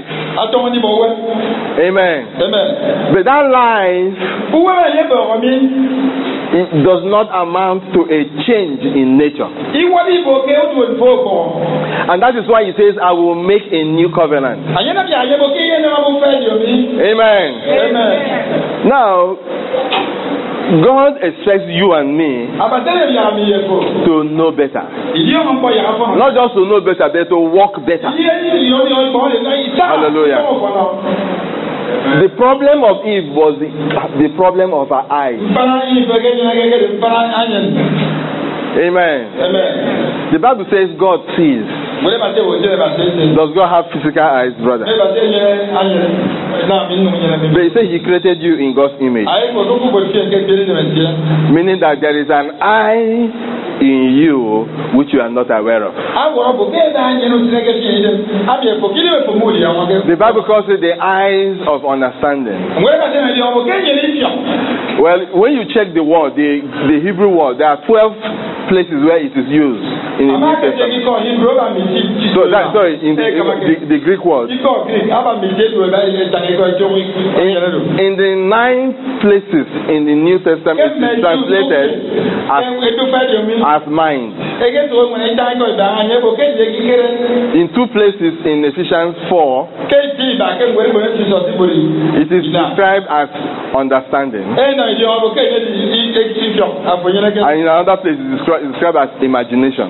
Amen. Amen. But that life, it does not amount to a change in nature. And that is why he says, I will make a new covenant. Amen. Amen. Now, God expects you and me to know better. Not just to know better, but to walk better. Hallelujah. The problem of Eve was the, the problem of her eyes. Amen. Amen. The Bible says God sees. Does God have physical eyes, brother? But he says he created you in God's image. Meaning that there is an eye in you which you are not aware of. The Bible calls it the eyes of understanding. Well, when you check the word, the, the Hebrew word, there are twelve places where it is used in the New Testament. So that, sorry, in the, in the, the Greek word. In, in the nine places in the New Testament, it is translated as, as mind. In two places in Ephesians four, it is described as understanding. And in another place, it is described as imagination.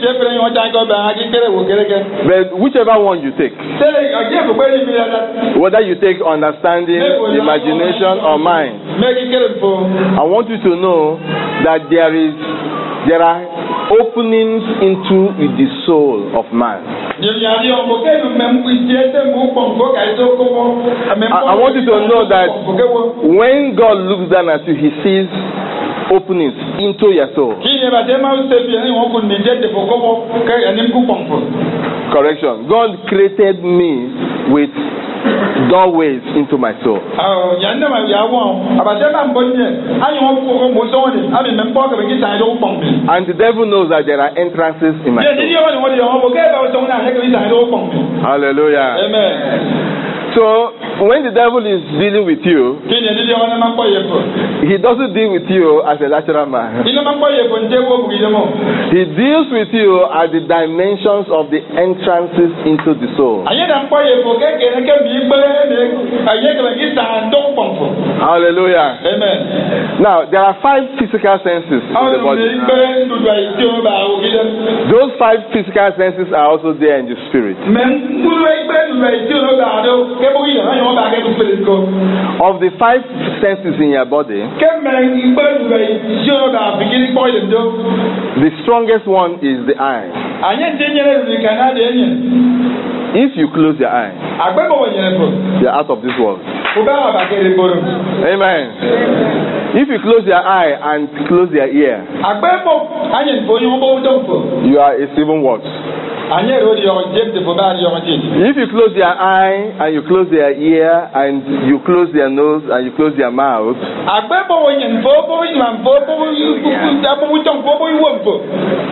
But whichever one you take, whether you take understanding, imagination, or mind, I want you to know that there is there are openings into the soul of man. I, I want you to know that when God looks down at you, he sees openings into your soul. Correction. God created me with doorways into my soul. And the devil knows that there are entrances in my soul. Hallelujah. Amen. So when the devil is dealing with you, he doesn't deal with you as a natural man. He deals with you at the dimensions of the entrances into the soul. Hallelujah. Amen. Now there are five physical senses in the body. Those five physical senses are also there in the spirit. Of the five senses in your body, the strongest one is the eye. If you close your eye, you're out of this world. Amen. If you close your eye and close your ear, you are a even worse. If you close your eye and you close your ear and you close your nose and you close your mouth,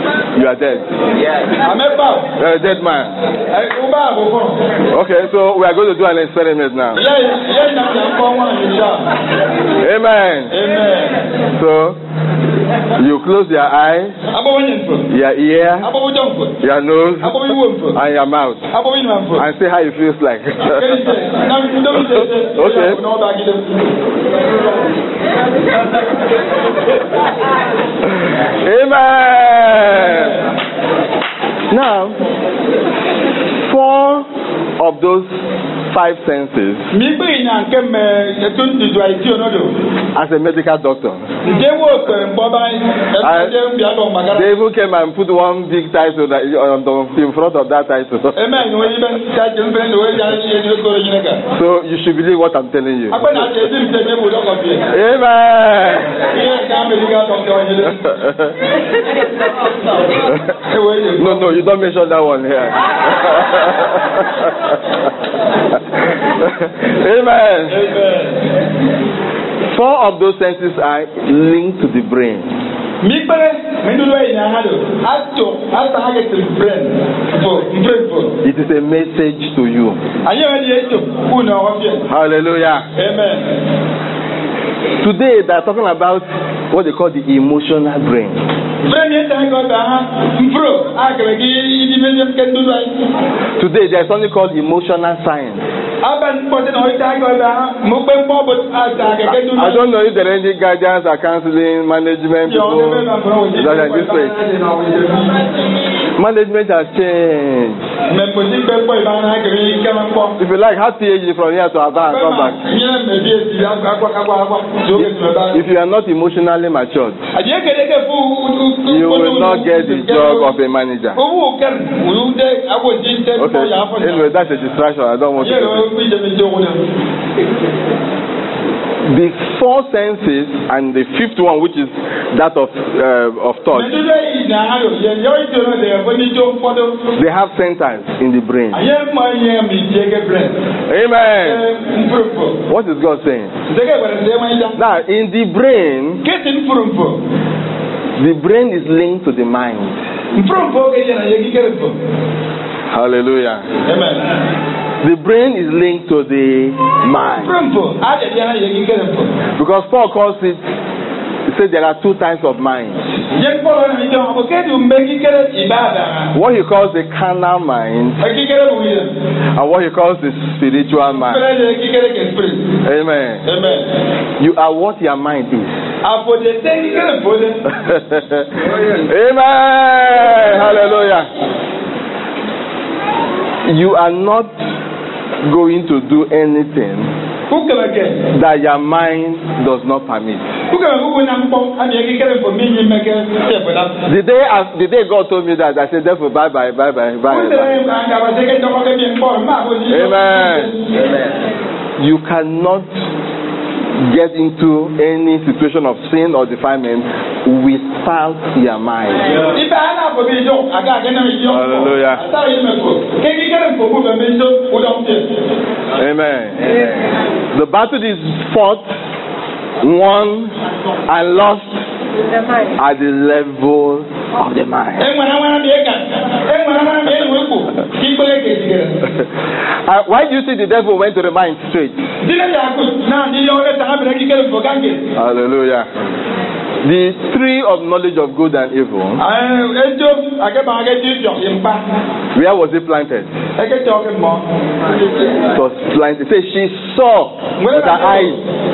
You are dead. Amẹ́fà. You're a dead man. Ó bá àbò fún. Okay, so we are going to do an experiment now. Lẹ́yìn lẹ́yìn náà ni à ń kọ́ wọn àyíṣà. Amen. Amen. So you close your eyes, Abọ́wọ́ yẹn fò. your ear, Abọ́wọ́ jọ̀ fò. your nose, Abọ́wọ́ yíwò fò. and your mouth, Abọ́wọ́ yìí máa fò. and see how it feels like. Okay. Amen. Now, four of those five senses, Mi gbé ìyàn kẹ́mẹ̀ ètò ìdìdò àìsí ọ̀nàdò. as a medical doctor, Ǹjẹ́ wo pẹ̀ ń bọ́ báyìí? Ẹ̀jẹ̀ ń bí àlọ́ màgàrà. they even came and put one big title that, on the, in front of that title. Ẹ̀mẹ́ ìwé yìí bẹ́ẹ̀ ní káàkiri ń bẹ́ẹ̀ ní wọ́n yára ní ẹni lóko yìí nìkan. So you should believe what I'm telling you. Agbẹ́ni àti ẹ̀sìn ìṣẹ̀ ní ìwòdó kan fi. Amen. Iye ẹ̀ka Amẹ́ríkà dọ̀kítọ̀ yìí lé. No, no, you don't mention that one here. Amen. Amen. Four of those senses are linked to the brain. Mi pẹ́rẹ́ mi dúró ẹ̀yìn náà hàn lò. Àtò àtà àgẹ̀ tì brain fò brain fò. It is a message to you. Ayé wọn ni ètò kú ní ọwọ́ fíẹ̀. Hallelujah. Amen. Today they are talking about what they call the emotional brain. Brain yẹn tẹ̀ ẹ́kọ̀ bẹ̀ hàn nfúrò àgẹ̀rẹ̀ kí ìdí méjì kẹ́ dúró ayé. Today there is something called emotional science. Abẹ́ npọ̀tẹ́ náà ọ̀tá àgẹ̀ bẹ̀ hàn mo gbé npọ̀ bọ̀ àti àgẹ̀kẹ́ dúró ayé. I don't know if there are any guardians or counseling management people that are in this place. Management has changed. Mẹ̀pọ̀tì gbẹ́ pọ̀ ìbára àgẹ̀rẹ̀ yìí kẹ́ máa ń pọ̀. If you like, have PhD from here to Aba and come back. If you are not emotionally matured, you will not get the job of a manager. Okay. Anyway, that's a distraction. I don't want to. The four senses and the fifth one, which is that of uh, of touch, they have centers in the brain. Amen. What is God saying? Now, in the brain, the brain is linked to the mind. Hallelujah. Amen. The brain is linked to the mind. Because Paul calls it, he said there are two types of mind. What he calls the carnal mind and what he calls the spiritual mind. Amen. Amen. You are what your mind is. Amen. Hallelujah. You are not going to do anything that your mind does not permit. The day, the day God told me that, I said, therefore, bye bye, bye bye, bye bye. Amen. You cannot get into any situation of sin or defilement without your mind. Hallelujah. Amen. The battle is fought, won, and lost at the level of the mind. uh, why do you think the devil went to the mind straight? Hallelujah. The tree of knowledge of good and evil, where was it planted? It was planted. Say she saw with her eyes.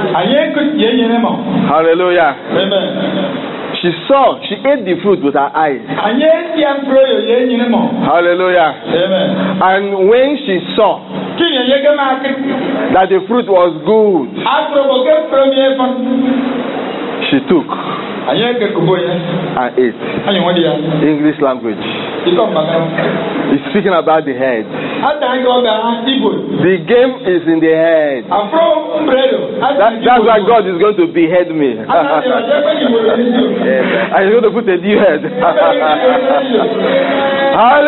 Hallelujah. Amen. She saw, she ate the fruit with her eyes. Hallelujah. Amen. And when she saw that the fruit was good, she took and ate. English language. It's speaking about the head. The game is in the head. That, that's why God is going to behead me. And he's going to put a new head.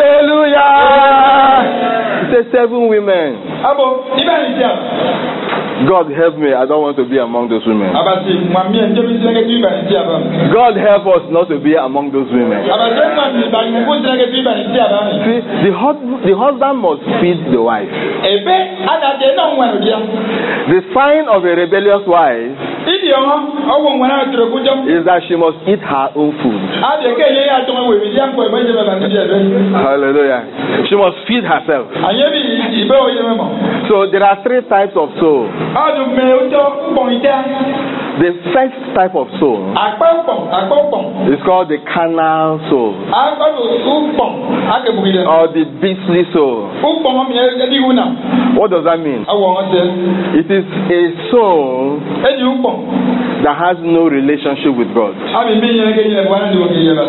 Hallelujah. He said seven women. God help me, I don't want to be among those women. Abasi mwami ente mi sinage tu ba nti aba. God help us not to be among those women. Abasi mwami ba ngu sinage tu ba nti aba. See, the husband, the husband must feed the wife. Ebe ana de na nwa no dia. The sign of a rebellious wife Idi yo owo nwa na tro ku jom. is that she must eat her own food. Ade ke ye ya to we bi dia ko e ma je ba nti ebe. Hallelujah. She must feed herself. Aye bi ibe o ye mo. So there are three types of soul. Adu me o to bon ita. The first type of soul Akpọ̀pọ̀ akpọ̀pọ̀. is called the carnal soul Akpọ̀pọ̀ ukpọ̀ akebugide. or the beastly soul. Ukpọ̀ mọ̀ mi ẹbí ihu náà. What does that mean? Awọ ọ̀sẹ̀. It is a soul Eji ukpọ̀. that has no relationship with God. Abi mi yẹn kejì ẹ̀ wọ́n ní òkè yẹn bá.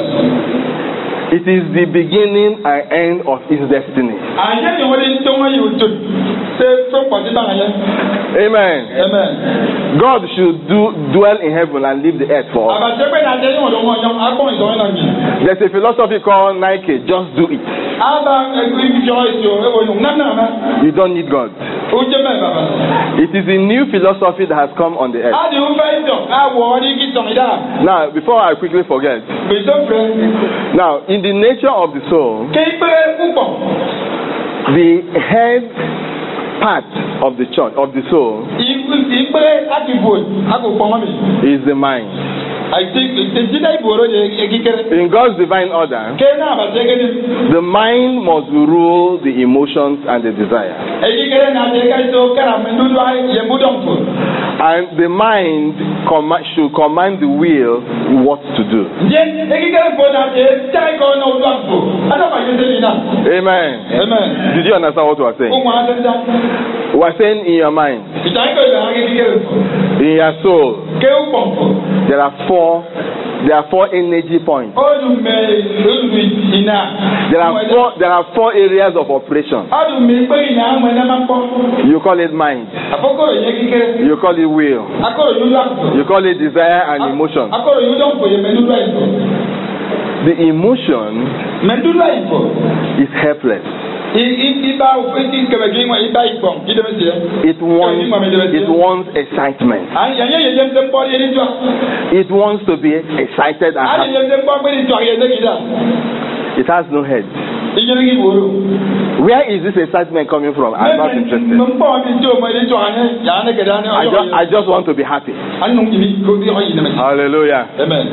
It is the beginning and end of its destiny. Àyẹ̀ ni wọ́n di tó wọ́n yìí tó ṣe fún pọ̀jù bá yẹn. Amen. Amen. God should do dwell in heaven and leave the earth for us. Àbàtẹ́ pé nàjẹ́ ní wọ̀dọ̀ wọn yẹn akpọ̀ ìdọ̀wẹ́ náà yìí. There's a philosophy called Nike, just do it. Àbá ẹgbẹ́ ìjọ ìṣò ẹ̀wọ̀n yòó náà náà. You don't need God. Ó jẹ́ mẹ́rin bàbá. It is a new philosophy that has come on the earth. Àdì ń fẹ́ ìtọ̀ àwọ̀ ọdí kí tọ̀ ìdá. Now, before I quickly forget, Gbèsè fẹ́. now, in the nature of the soul, Kí pé púpọ̀. the head part of the church, of the soul, Ìpè àtìbò àkókò mọ́ mi. is the mind. Àti ìtẹ̀jídá ìbòrò yẹ kíkẹ́rẹ́. In God's divine order, Ké náà bàtẹ́ kéde. the mind must rule the emotions and the desire. Èyíkẹ́rẹ́ náà tẹ̀ ká ìṣó kára mi dúdú yẹ múdọ̀ fò. And the mind comm- should command the will what to do. Ǹjẹ́ èyíkẹ́rẹ́ fò náà tẹ̀ já ikọ̀ náà ó dọ̀ fò. Adọ́fà yóò sẹ́yìn náà. Amen. Amen. Did you understand what we are Ó saying? mọ àtẹ̀dá. We are saying in your mind, Ìjà ikọ̀ ìlànà kékeré fò. in your soul, Ké ó pọ̀ fò. there are four, there are four energy points. Ó dùn mẹ́ lóṣù ìná. There are four, there are four areas of operation. Ó dùn mí pé ìná àwọn ẹ̀dá máa ń pọ̀. You call it mind. Àkókò yẹ kíkẹ́rẹ́. You call it will. Akọ̀rọ̀ yóò dọ̀ fò. You call it desire and emotion. Akọ̀rọ̀ yóò dọ̀ fò yẹ mẹ́dúdú àìfò. The emotion Mẹ́dúdú àìfò. is helpless. Iba ofesi kẹmẹdun wọn iba ìgbọ̀n ìdẹ́mẹsẹ̀. It wants, it wants excitement. Àyàn yẹn yẹn ṣe ń bọ́ yẹn níjọ́. It wants to be excited and Àyàn happy. yẹn ṣe ń bọ́ pé níjọ́ àyẹ̀ ṣe kìdá. It has no head. Ìyẹn kì í wòrò. Where is this excitement coming from? I'm not Mo interested. ń bọ̀ ọ́ ní tí o mọ ilé jọ àná yàrá ní kẹ̀dá ní I ọjọ́ just, I yẹn. just want to be happy. Ànú ìbí kò bí ọ̀yìn dẹ́mẹsẹ̀. Hallelujah. Amen.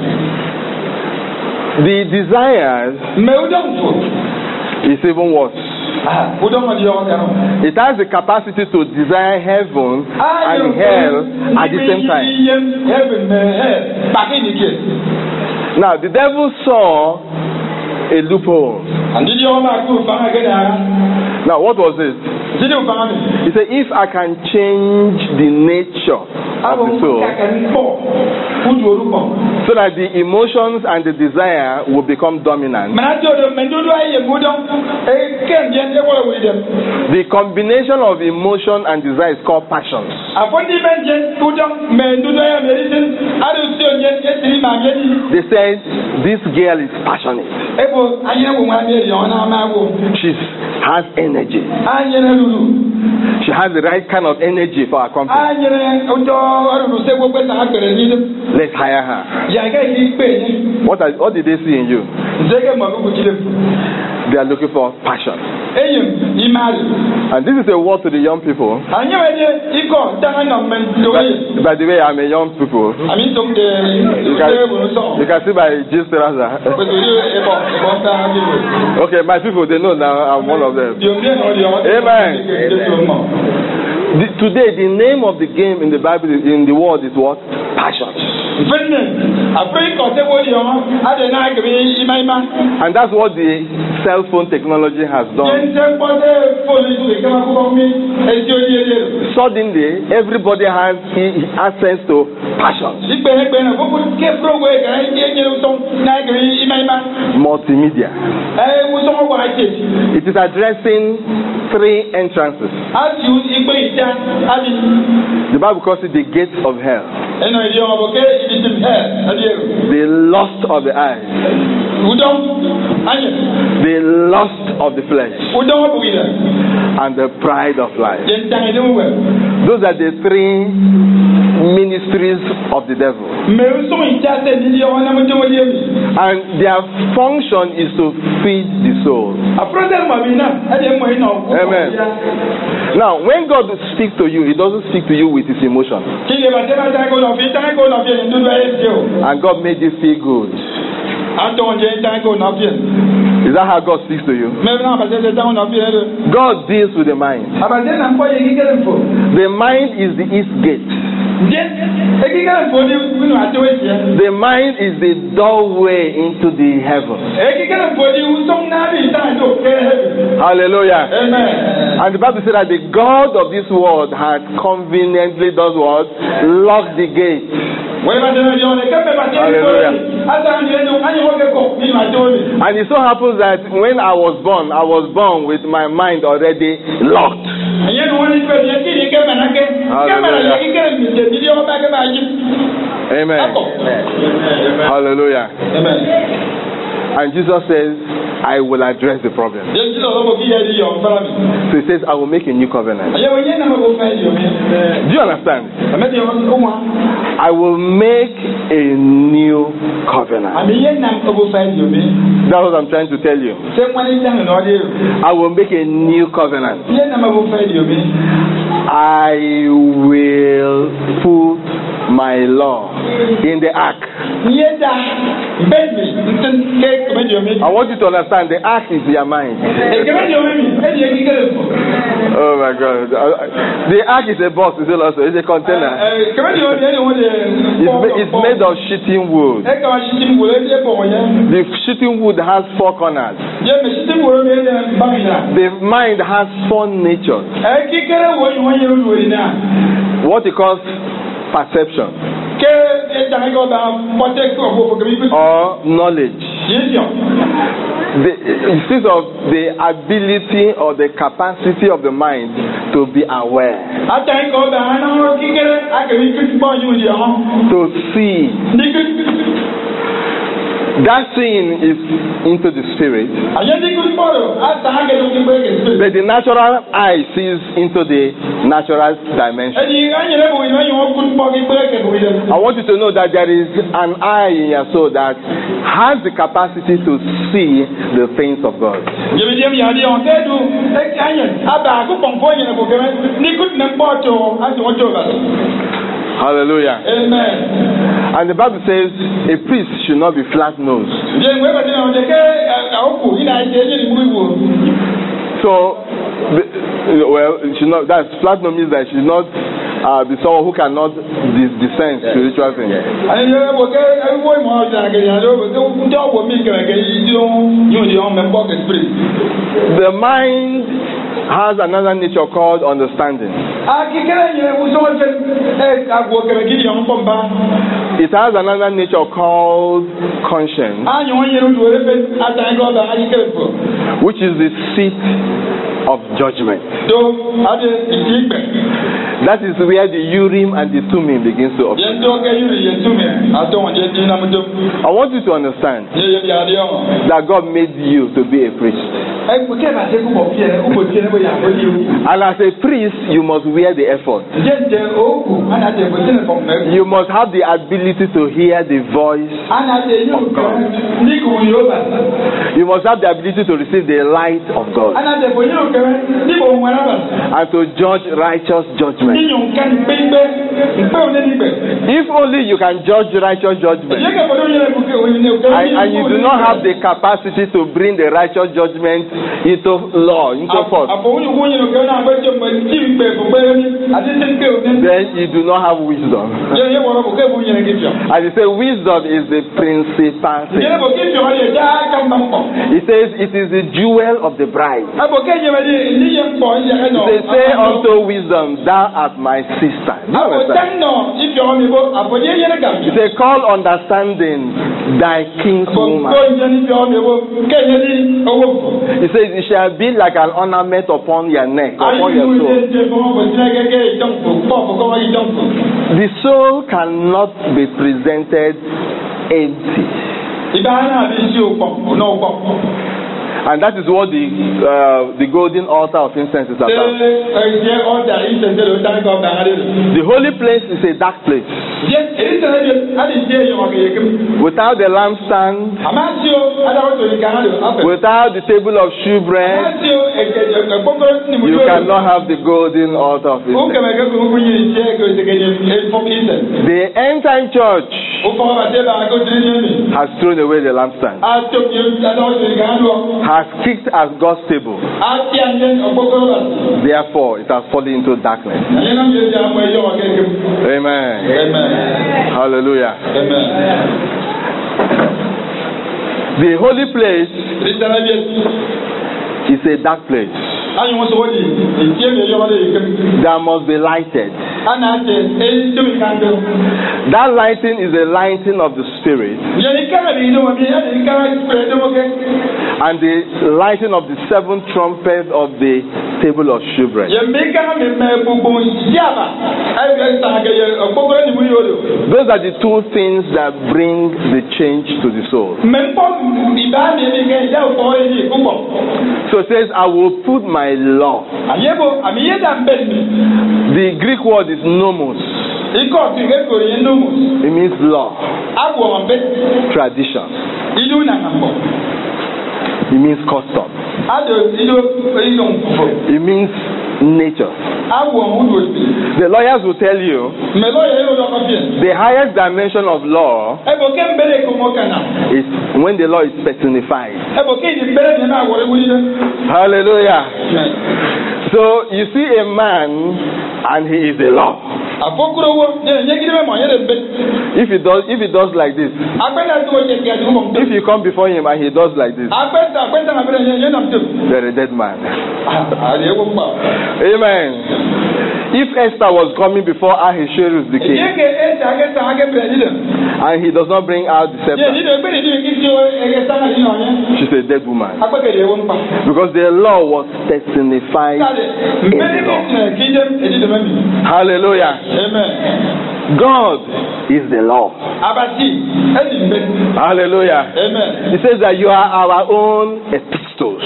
The desires Mẹ́wú dán fò. is even worse. Ó dán wọn di ọwọ́ kan náà. It has the capacity to desire heaven and hell at the same time. Iye heaven mẹ́ ẹ̀ pàkí nìkẹ́. Now, the devil saw a loophole. Àdídí ọwọ́ máa kú fáwọn akẹ́dẹ̀ ara. Now, what was it? Jídé òfáwọn mi. He said, if I can change the nature of the soul so that the emotions and the desire will become dominant, the combination of emotion and desire is called passions. They said, this girl is passionate. She has energy. She has the right kind of energy for our company. Let's hire her. What, are, what did they see in you? They are looking for passion. And this is a word to the young people. By, by the way, I'm a young people. You can, you can see by Jim Terasa. Okay, my people, they know now I'm one of them. Amen. The, today, the name of the game in the Bible, in the world, is what? Passion. And that's what the cell phone technology has done. Suddenly, everybody has access to passion. Multimedia. It is addressing three entrances. The Bible calls it the gates of hell. The lust of the eyes. The lust of the flesh. And the pride of life. Those are the three ministries of the devil. And their function is to feed the soul. Amen. Now, when God speaks to you, He doesn't speak to you with His emotion. And God made you feel good. Is that how God speaks to you? God deals with the mind. The mind is the east gate. The mind is the doorway into the heavens. Hallelujah. Amen. And the Bible said that the God of this world had conveniently does what? Locked the gate. Hallelujah. And it so happens that when I was born, I was born with my mind already locked. Amen. Amen. Hallelujah. Amen. And Jesus says, I will address the problem. So He says, I will make a new covenant. Do you understand? I will make a new covenant. That's what I'm trying to tell you. I will make a new covenant. I will put my law in the ark. I want you to understand, the ark is your mind. Oh my God. The ark is a box, is it also? It's a container. It's, it's made of sheeting wood. The sheeting wood has four corners. The mind has four natures. What it calls perception or knowledge. The, it speaks of the ability or the capacity of the mind to be aware, to see. That seeing is into the spirit, but the natural eye sees into the natural dimension. I want you to know that there is an eye in your soul that has the capacity to see the things of God. Hallelujah. Amen. And the Bible says a priest should not be flat-nosed. So, well, should not, that's flat-nosed means that she should not uh, be someone who cannot dis- discern spiritual things. The mind has another nature called understanding. It has another nature called conscience, which is the seat of judgment. That is where the Urim and the Thummim begins to operate. I want you to understand that God made you to be a priest. And as a priest, you must wear the effort. You must have the ability to hear the voice of God. You must have the ability to receive the light of God and to judge righteous judgment. If only you can judge righteous judgment, and, and you do not have the capacity to bring the righteous judgment into law, into force, then you do not have wisdom. And he says wisdom is the principal thing. He says it is the jewel of the bride. He says, say unto wisdom, thou art my sister. You understand? He says, call understanding thy kinswoman. He says, it shall be like an ornament upon your neck, upon your soul. The soul cannot be presented empty. And that is what the uh, the golden altar of incense is about. The holy place is a dark place. Without the lampstand, without the table of shewbread, you cannot have the golden altar of incense. The end time church has thrown away the lampstand, has kicked at God's table. Therefore, it has fallen into darkness. Amen. Amen. Hallelujah. Amen. The holy place is a dark place that must be lighted. That lighting is a lighting of the Spirit, and the lighting of the seventh trumpet of the table of shewbread. Those are the two things that bring the change to the soul. So it says, I will put my law. The Greek word is nomos. It means law, tradition. It means custom. It means nature. The lawyers will tell you the highest dimension of law is when the law is personified. Hallelujah. So you see a man and he is the law. If he does, if he does like this, if you come before him and he does like this, they're a dead man. Amen. If Esther was coming before Ahasuerus the king, and he does not bring out the scepter, she's a dead woman. Because the law was personified in law. Hallelujah. Amen. God is the law. Hallelujah. Amen. He says that you are our own epistles.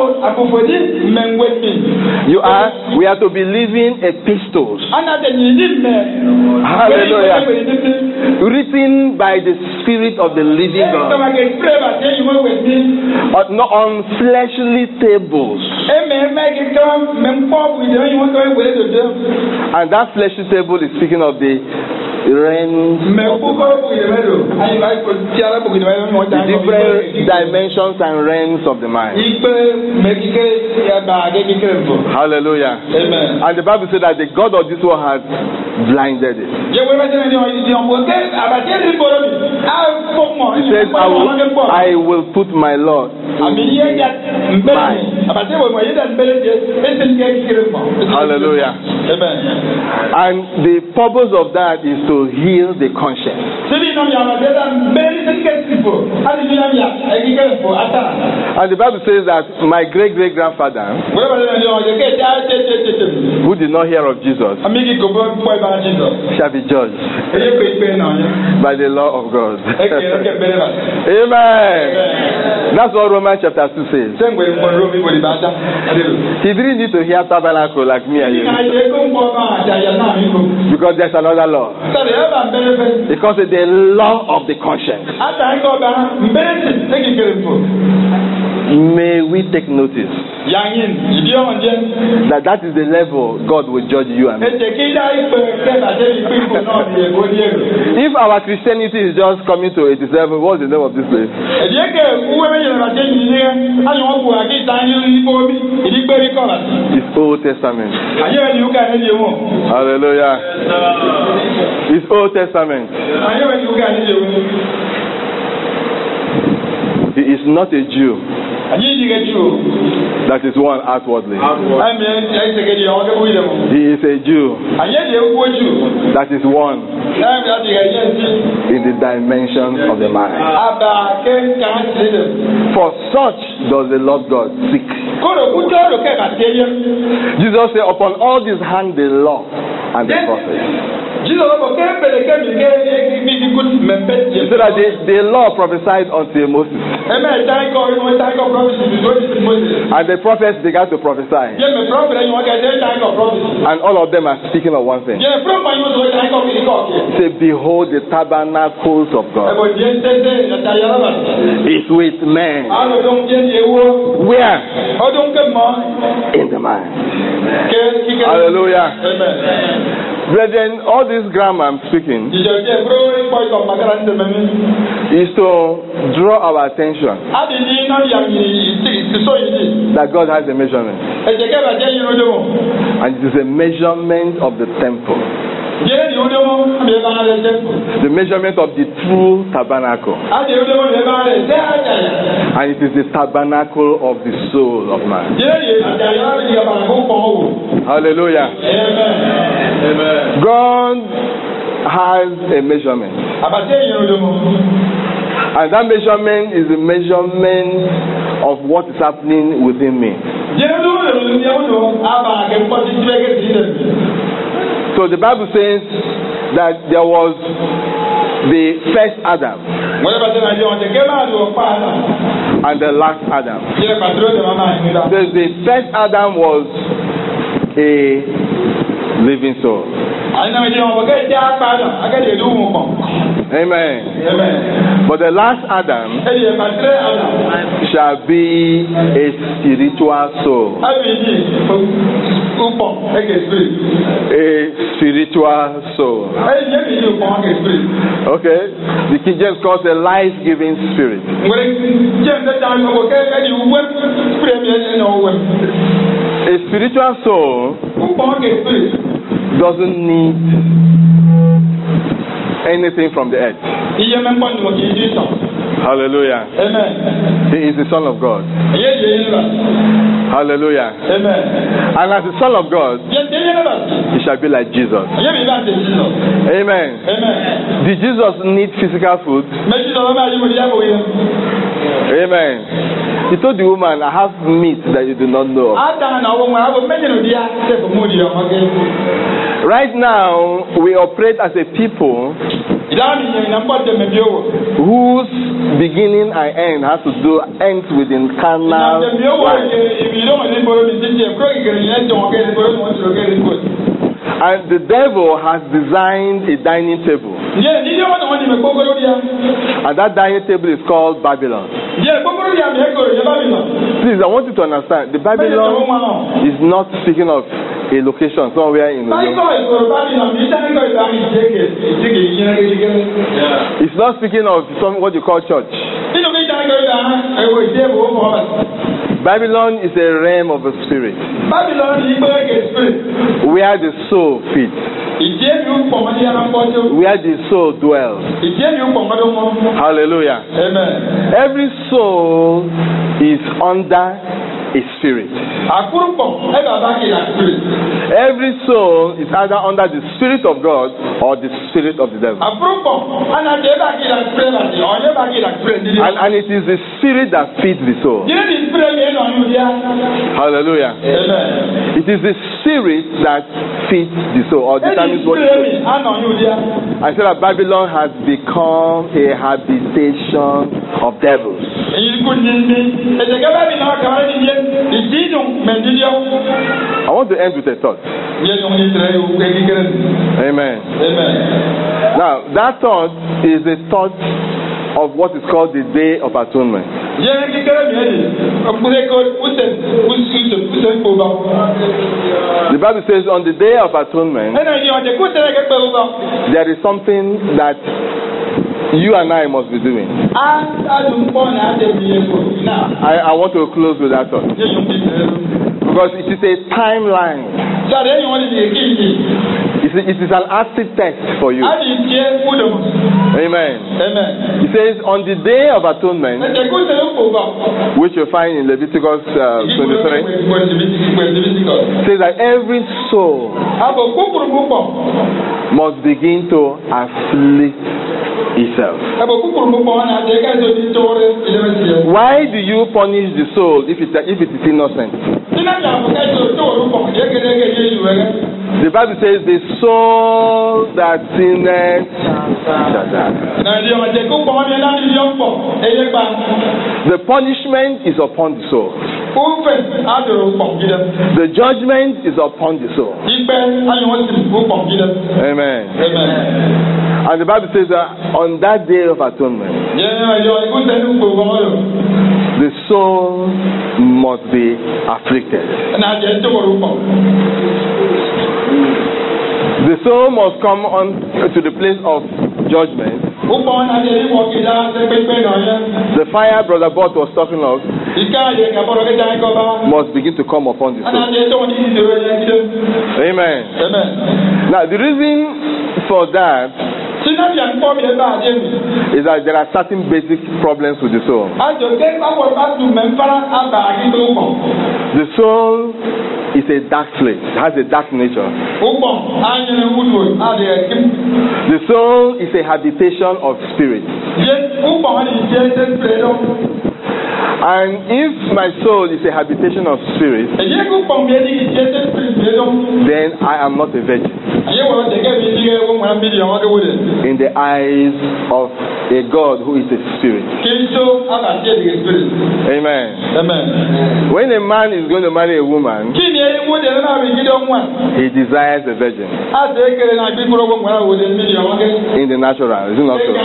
You are, we are to be living epistles. Hallelujah. Written by the Spirit of the living God. Uh, not on fleshly tables. And that fleshly table is speaking of the realms of the different dimensions and realms of the mind. Hallelujah. Amen. And the Bible says that the God of this world has blinded it. He says, I will, I will put my law in mind. Hallelujah. Amen. And the purpose of that is to heal the conscience. And the Bible says that my great great grandfather, who did not hear of Jesus, shall be judged by the law of God. Amen. That's what Romans chapter two says. He didn't need to hear tabernacle like me and you, because there's another law. Because it's the law of the conscience. May we take notice that that is the level God will judge you and me. If our Christianity is just coming to eighty-seven, what's the name of this place? It's Old Testament. Hallelujah. It's Old Testament. He is not a Jew that is one outwardly. He is a Jew that is one in the dimension of the mind. For such does the Lord God seek. Jesus said, upon all this hang the law and the prophets. So that the, the law prophesied until Moses. And the prophets began to prophesy. And all of them are speaking of one thing. Say, behold, the tabernacles of God is with men. Where? In the mind. Hallelujah. Brethren, all this grammar I'm speaking is to draw our attention that God has a measurement. And it is a measurement of the temple. The measurement of the true tabernacle. And it is the tabernacle of the soul of man. Hallelujah. Amen. God has a measurement. And that measurement is the measurement of what is happening within me. So the Bible says that there was the first Adam and the last Adam. So the first Adam was a living soul. Amen. Amen. But the last Adam shall be a spiritual soul. A spiritual soul. Okay? The King James calls a life-giving spirit. A spiritual soul doesn't need anything from the earth. Hallelujah. Amen. He is the Son of God. Hallelujah. Amen. And as the Son of God, he shall be like Jesus. Amen. Amen. Did Jesus need physical food? Amen. He told the woman, I have meat that you do not know of. Right now, we operate as a people whose beginning and end has to do ends within carnal life. And the devil has designed a dining table. And that dining table is called Babylon. Please, I want you to understand, the Babylon is not speaking of a location somewhere in the world. It's not speaking of some what you call church. Babylon is a realm of the spirit where the soul fits, where the soul dwells. Hallelujah. Amen. Every soul is under a spirit. Every soul is either under the spirit of God or the spirit of the devil. And, and it is the spirit that feeds the soul. Hallelujah. Amen. It is the spirit that feeds the soul or determines what it is. I said that Babylon has become a habitation of devils. I want to end with a thought. Amen. Amen. Now, that thought is a thought of what is called the Day of Atonement. The Bible says on the Day of Atonement, there is something that you and I must be doing. I, I want to close with that thought. Because it is a timeline. It is, it is an acid test for you. Amen. Amen. It says on the Day of Atonement, which you find in Leviticus uh, twenty-three, it says that every soul must begin to afflict itself. Why do you punish the soul if it, if it is innocent? The Bible says the soul that sinneth shall die. The punishment is upon the soul. The judgment is upon the soul. Amen. Amen. And the Bible says that on that day of atonement, the soul must be afflicted. The soul must come on to the place of judgment. The fire Brother Bott was talking of must begin to come upon the soul. Amen. Amen. Now the reason for that is that there are certain basic problems with the soul. The soul is a dark place, it has a dark nature. The soul is a habitation of spirit. And if my soul is a habitation of spirit, then I am not a virgin in the eyes of a God who is a spirit. Amen. Amen. When a man is going to marry a woman, he desires a virgin. In the natural, is it not so?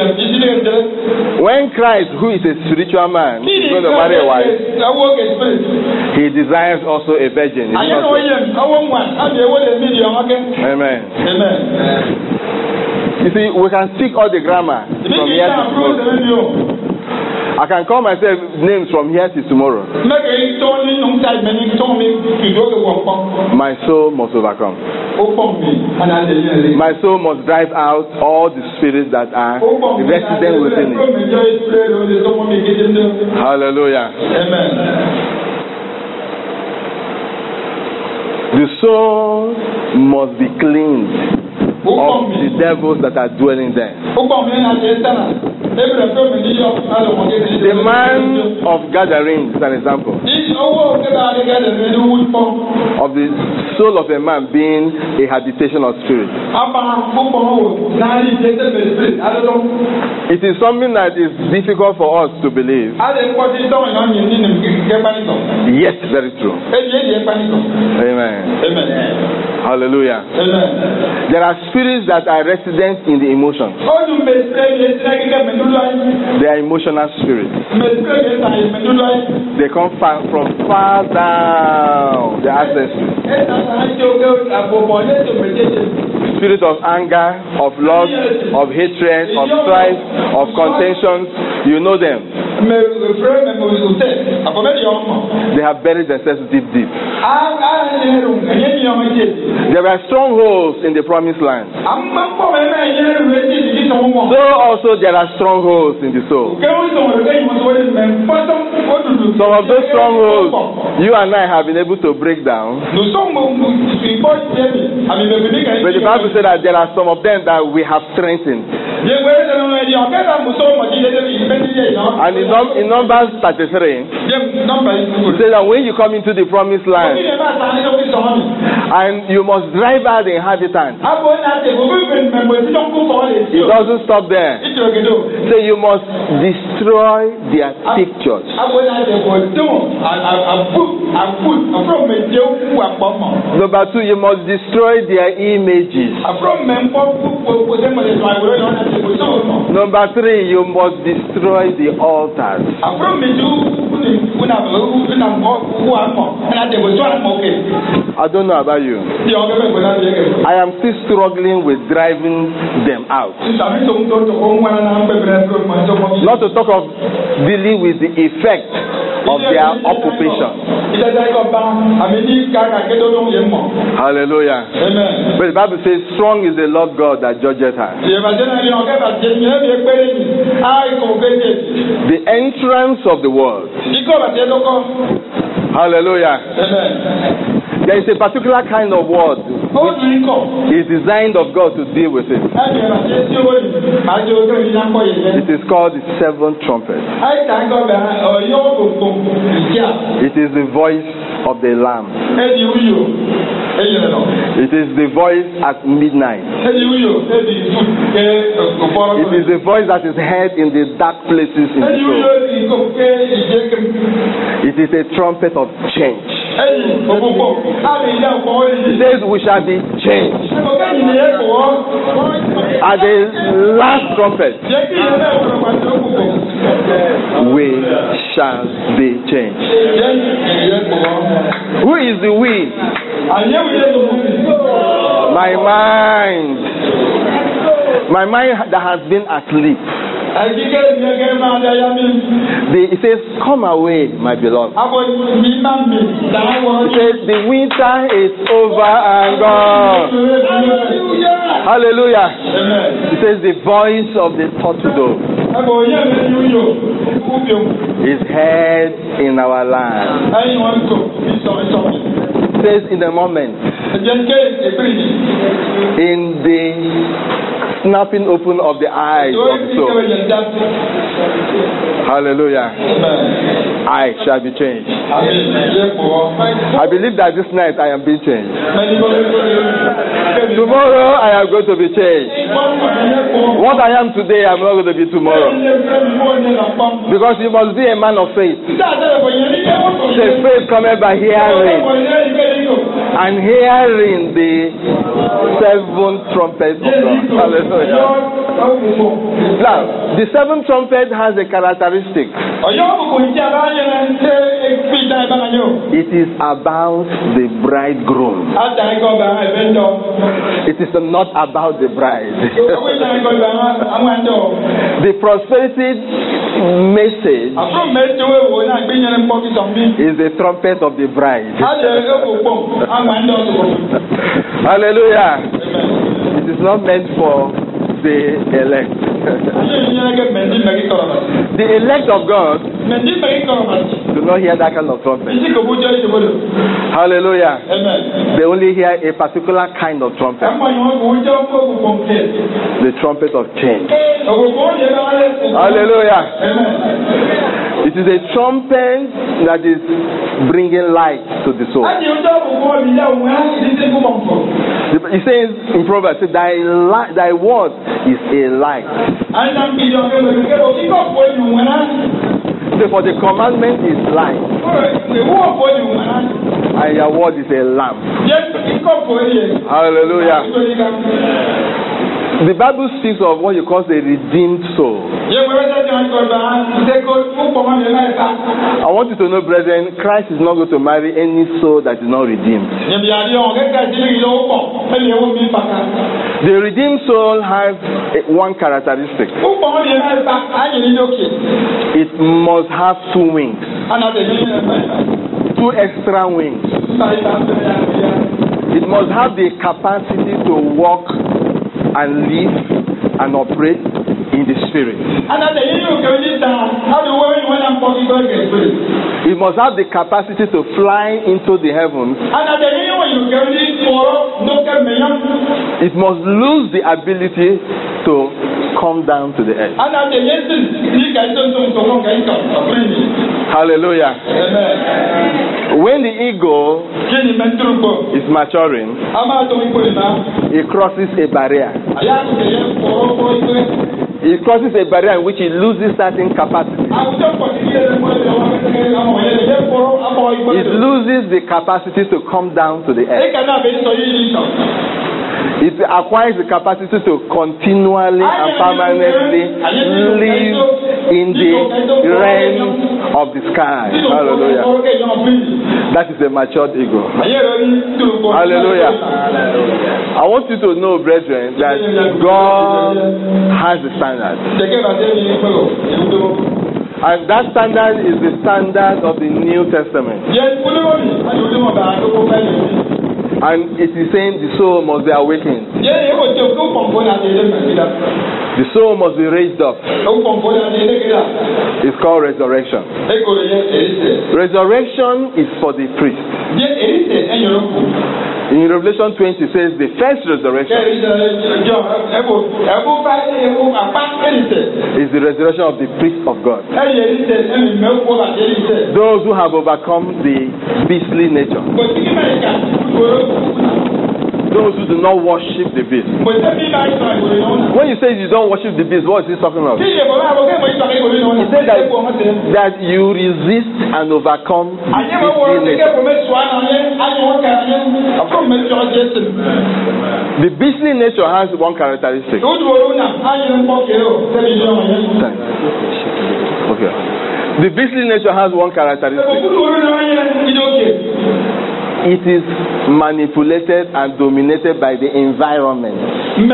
When Christ, who is a spiritual man, is going to marry a wife, he desires also a virgin. Is it not so? Amen. Amen. You see, we can speak all the grammar from here to tomorrow. I can call myself names from here to tomorrow. My soul must overcome. My soul must drive out all the spirits that are resident within it. Hallelujah. Amen. The soul must be cleansed of the devils that are dwelling there. The man of Gadarene is an example of the soul of a man being a habitation of spirit. It is something that is difficult for us to believe, yet very true. Amen. Amen. Hallelujah. Amen. There are spirits that are resident in the emotions. They are emotional spirits. They come far, from far down the ancestry. Spirit of anger, of lust, of hatred, of strife, of contentions. You know them. They have buried themselves deep, deep. There are strongholds in the promised land. So also there are strongholds in the soul. Some of those strongholds you and I have been able to break down. But the Bible said that there are some of them that we have strengthened. And in, num- in Numbers thirty-three, it says that when you come into the promised land, and you must drive out the inhabitants. It doesn't stop there. So you must destroy their pictures. Number two, you must destroy their images. Number three, you must destroy the altars. I don't know about you. I am still struggling with driving them out. Not to talk of dealing with the effect of their occupation. Hallelujah. Amen. But the Bible says, strong is the Lord God that judgeth her. The entrance of the world. Hallelujah. Amen. There is a particular kind of word which is designed of God to deal with it. It is called the seventh trumpet. It is the voice of the Lamb. It is the voice at midnight. It is the voice that is heard in the dark places in the soul. It is a trumpet of change. It says we shall be changed. At the last trumpet, we shall be changed. Who is the we? My mind. My mind that has been asleep. The, it says, come away, my beloved. It says, the winter is over and gone. Hallelujah. It says, the voice of the turtle dove is heard in our land. It says, in the moment, in the snapping open of the eyes of the soul. Hallelujah. I shall be changed. I believe that this night I am being changed. Tomorrow I am going to be changed. What I am today, I'm not going to be tomorrow. Because you must be a man of faith. The faith cometh by hearing, and hearing the seven trumpets of God. Hallelujah. Now, the seventh trumpet has a characteristic. It is about the bridegroom. It is not about the bride. The prophetic message is the trumpet of the bride. Hallelujah. It is not meant for the elect. The elect of God do not hear that kind of trumpet. Hallelujah. Amen. They only hear a particular kind of trumpet. The trumpet of change. Hallelujah. Amen. It is a trumpet that is bringing light to the soul. It says in Proverbs, thy, li- thy word is a light. So for the commandment is light, and your word is a lamp. Hallelujah. The Bible speaks of what you call the redeemed soul. I want you to know, brethren, Christ is not going to marry any soul that is not redeemed. The redeemed soul has one characteristic. It must have two wings. Two extra wings. It must have the capacity to walk and live and operate in the spirit. It must have the capacity to fly into the heavens. It must lose the ability to come down to the earth. Hallelujah. Amen. When the eagle is maturing, it crosses a barrier. It crosses a barrier in which it loses certain capacity. It loses the capacity to come down to the earth. It acquires the capacity to continually and permanently live in the realm of the sky. Hallelujah. That is a matured ego. Hallelujah. I want you to know, brethren, that God has a standard. And that standard is the standard of the New Testament. And it is saying the soul must be awakened. The soul must be raised up. It's called resurrection. Resurrection is for the priest. In Revelation twenty it says the first resurrection is the resurrection of the priest of God. Those who have overcome the beastly nature. those who do not worship the beast. When you say you don't worship the beast, what is he talking of? He said that, that you resist and overcome the beastly nature. The beastly nature has one characteristic. Okay. The beastly nature has one characteristic. It is manipulated and dominated by the environment. It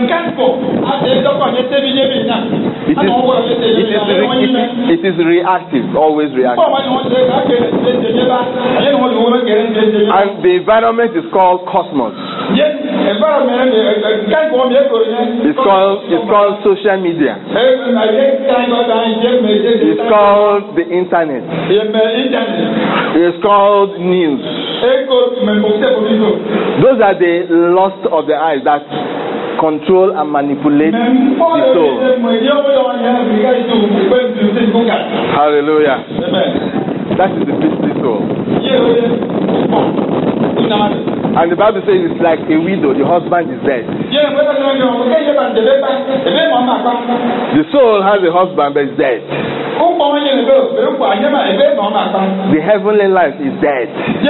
is, it is, re- it is reactive, always reactive. And the environment is called cosmos. It's called, it's called social media. It's called the internet. It's called news. Those are the lust of the eyes that control and manipulate the soul. Hallelujah. That is the beastly soul. And the Bible says it's like a widow, the husband is dead. The soul has a husband but is dead. The heavenly life is dead.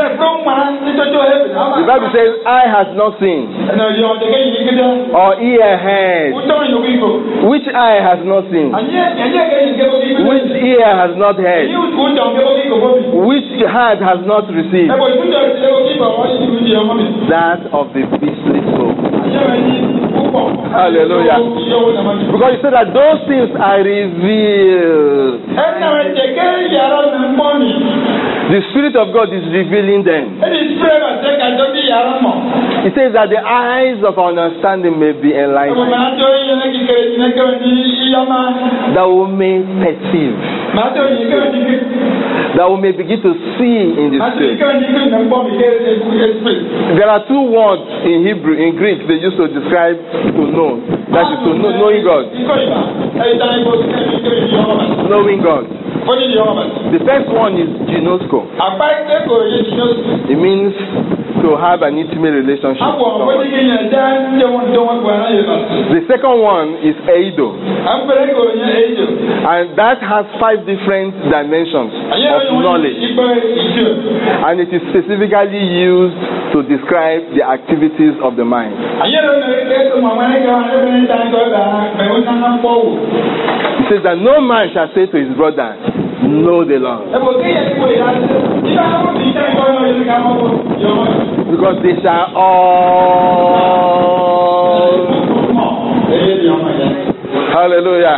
The Bible says, eye has not seen, or ear heard. Which eye has not seen? Which ear has not heard? Which heart has not received? That of the beastly soul. Hallelujah. Because he said that those things are revealed. The Spirit of God is revealing them. He says that the eyes of understanding may be enlightened, that we may perceive, that we may begin to see in the Spirit. There are two words in Hebrew, in Greek, they used to describe to know. That is to know, knowing God. Knowing God. The first one is ginosko. It means to have an intimate relationship with someone. The second one is eido. And that has five different dimensions of knowledge. And it is specifically used to describe the activities of the mind. It says that no man shall say to his brother, know the Lord, because they shall all, hallelujah,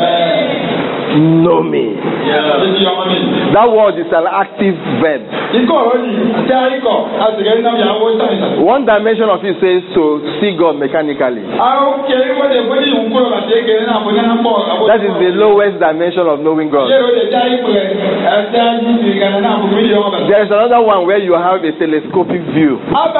know me. That word is an active verb. One dimension of it says to see God mechanically. That is the lowest dimension of knowing God. There is another one where you have a telescopic view.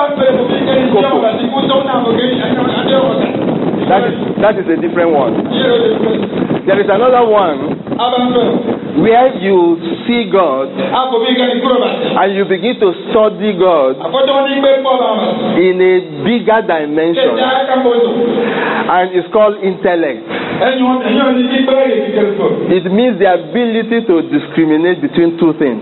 That is, that is a different one. There is another one where you see God and you begin to study God in a bigger dimension, and it's called intellect. It means the ability to discriminate between two things.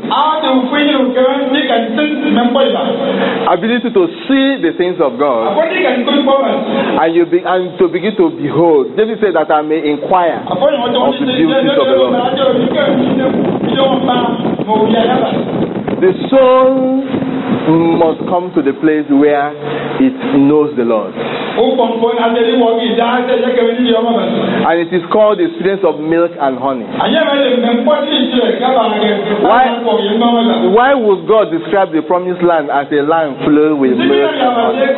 Ability to see the things of God and you be, and to begin to behold. David said that I may inquire of the beauties of the Lord. The soul must come to the place where it knows the Lord. And it is called the experience of milk and honey. Why, why would God describe the promised land as a land flowing with milk and honey?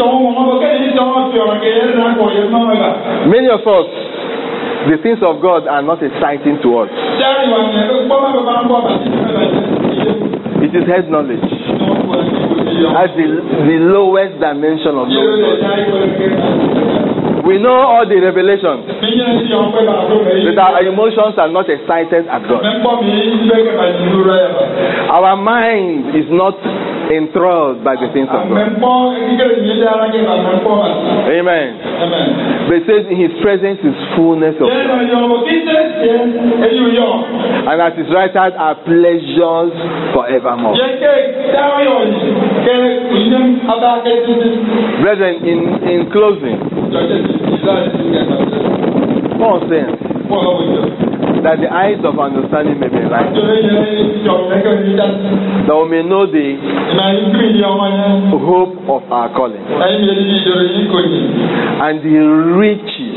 Many of us, the things of God are not exciting to us. It is head knowledge. That's the, the lowest dimension of knowledge. We know all the revelations, but our emotions are not excited at God. Our mind is not enthralled by the things of God. Amen. But it says in his presence is fullness of joy. And at his right hand are pleasures forevermore. Brethren, in, in closing, Paul says that the eyes of understanding may be enlightened, that we may know the hope of our calling and the riches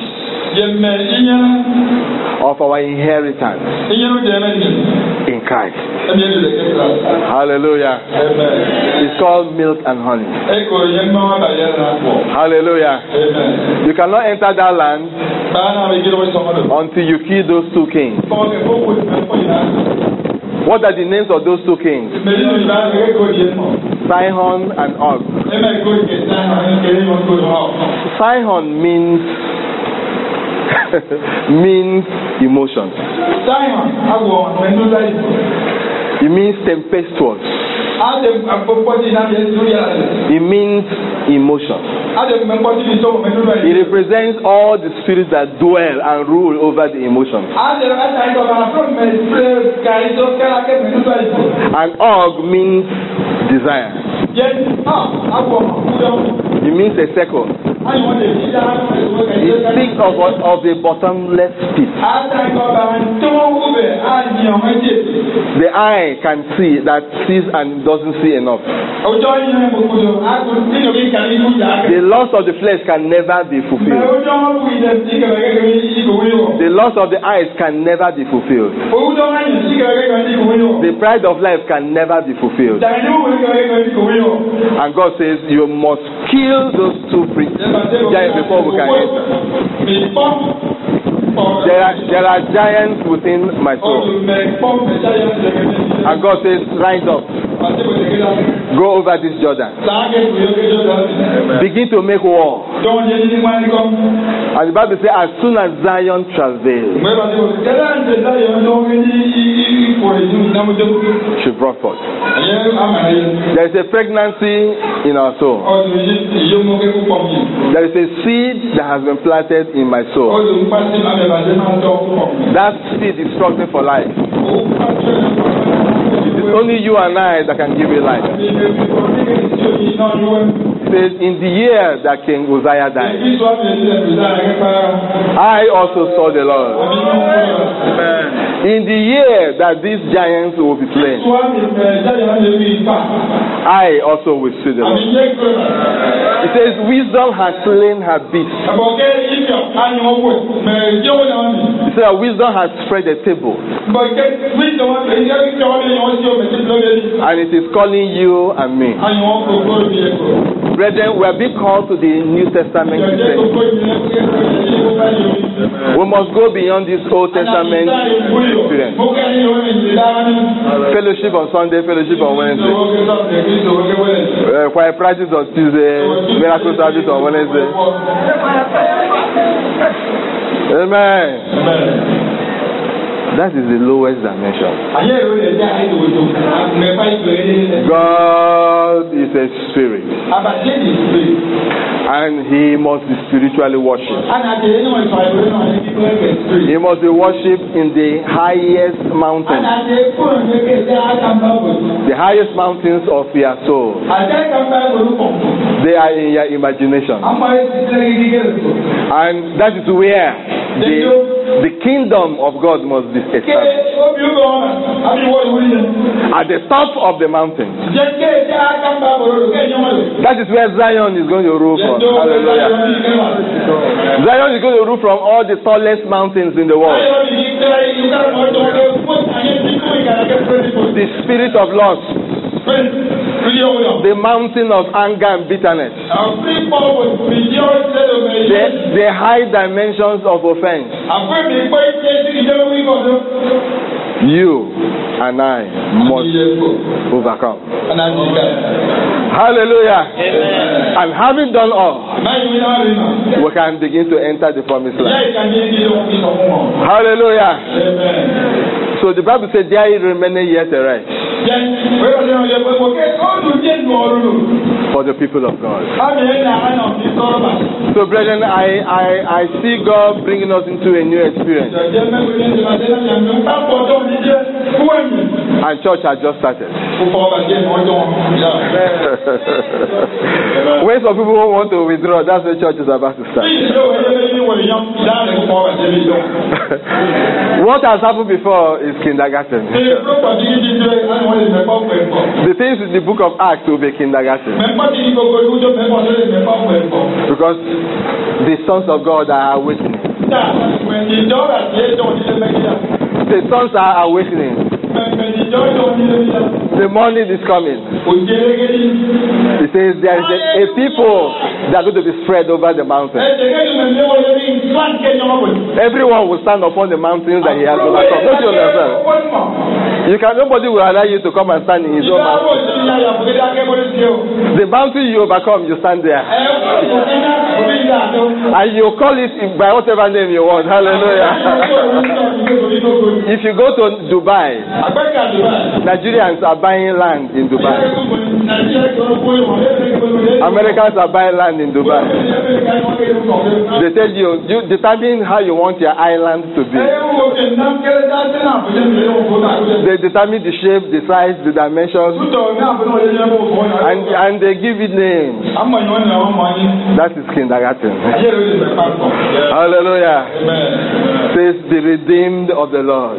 of our inheritance in Christ. Hallelujah. It's called milk and honey. Hallelujah. You cannot enter that land until you kill those two kings. What are the names of those two kings? Sihon and Og. Sihon means means emotions. It means tempestuous. It means emotion. It represents all the spirits that dwell and rule over the emotions. And Og means desire. It means a circle. It speaks of, of a bottomless pit. The eye can see that sees and doesn't see enough. The lust of the flesh can never be fulfilled. The lust of the eyes can never be fulfilled. The pride of life can never be fulfilled. And God says you must kill those two priests before we can enter. There are, there are giants within my soul. And God says, rise up. Go over this Jordan. Begin to make war. And the Bible says, as soon as Zion travails, she brought forth. There is a pregnancy in our soul. There is a seed that has been planted in my soul. That seed is struggling for life. It's only you and I that can give it life. It says, in the year that King Uzziah died, I also saw the Lord. In the year that these giants will be slain, I also will see the Lord. It says, wisdom has slain her beast. It says, wisdom has spread a table. And it is calling you and me. Brethren, we are being called to the New Testament today. We must go beyond this Old Testament experience. Fellowship on Sunday, fellowship on Wednesday. Uh, choir practice on Tuesday, miracle service on Wednesday. Amen. Amen. That is the lowest dimension. God is a spirit. And he must be spiritually worshipped. He must be worshipped in the highest mountains. The highest mountains of your soul. They are in your imagination. And that is where the, the kingdom of God must be established. At the top of the mountain. That is where Zion is going to rule from. Hallelujah. Zion is going to rule from all the tallest mountains in the world. The spirit of lust. The mountain of anger and bitterness. The, the high dimensions of offense. You and I must overcome. Hallelujah. Amen. And having done all, we can begin to enter the promised land. Hallelujah. Amen. So the Bible said, there remaineth yet a rest. for the people of God. So, brethren, I, I, I see God bringing us into a new experience. And church has just started. When some people want to withdraw, that's the church is about to start. What has happened before is kindergarten. The things in the book of Acts will be kindergarten. Because the sons of God are awakening. The sons are awakening. The morning is coming. He says there is a, a people that are going to be spread over the mountain. Everyone will stand upon the mountain that he has overcome. Don't you understand? You can, nobody will allow you to come and stand in his own mountain. The mountain you overcome, you stand there. And you call it by whatever name you want. Hallelujah. If you go to Dubai, Nigerians are buying land in Dubai. Americans are buying land in Dubai. They tell you, you determine how you want your island to be. They determine the shape, the size, the dimensions, and, and they give it names. That is kindergarten. Hallelujah. Says the redeemed of the Lord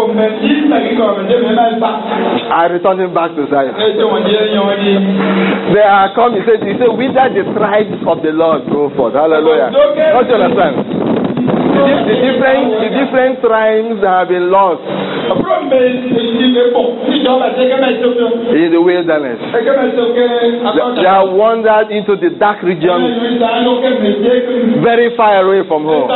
are returning back to Zion. They are coming. He said, he said, whither the tribes of the Lord go forth. Hallelujah. Don't you understand? The, the different the different tribes that have been lost in the wilderness. They, they are wandered into the dark regions, very far away from home.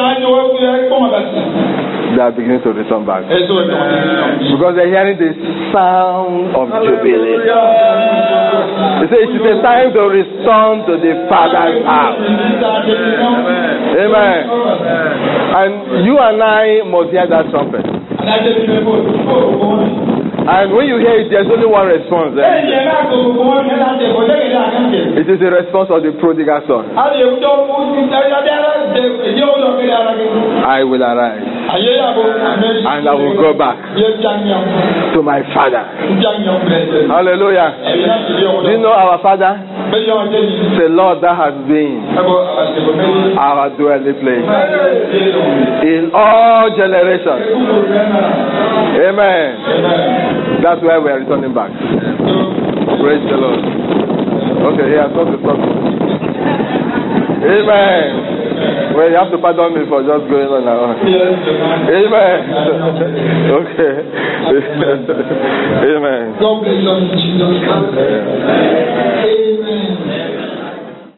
They are beginning to return back because they are hearing the sound of jubilee. He says it is a time to return to the Father's house. Amen. And you and I must hear that trumpet. And when you hear it, there's only one response there. It is the response of the prodigal son. I will arise and I will go back to my father. Hallelujah. Do you know our father? The Lord that has been our dwelling place in all generations. Amen. That's why we are returning back. Praise the Lord. Okay, he has not to stop. Amen. Well, you have to pardon me for just going on and on. Amen. Okay. Amen. God bless you in Jesus' name. Amen.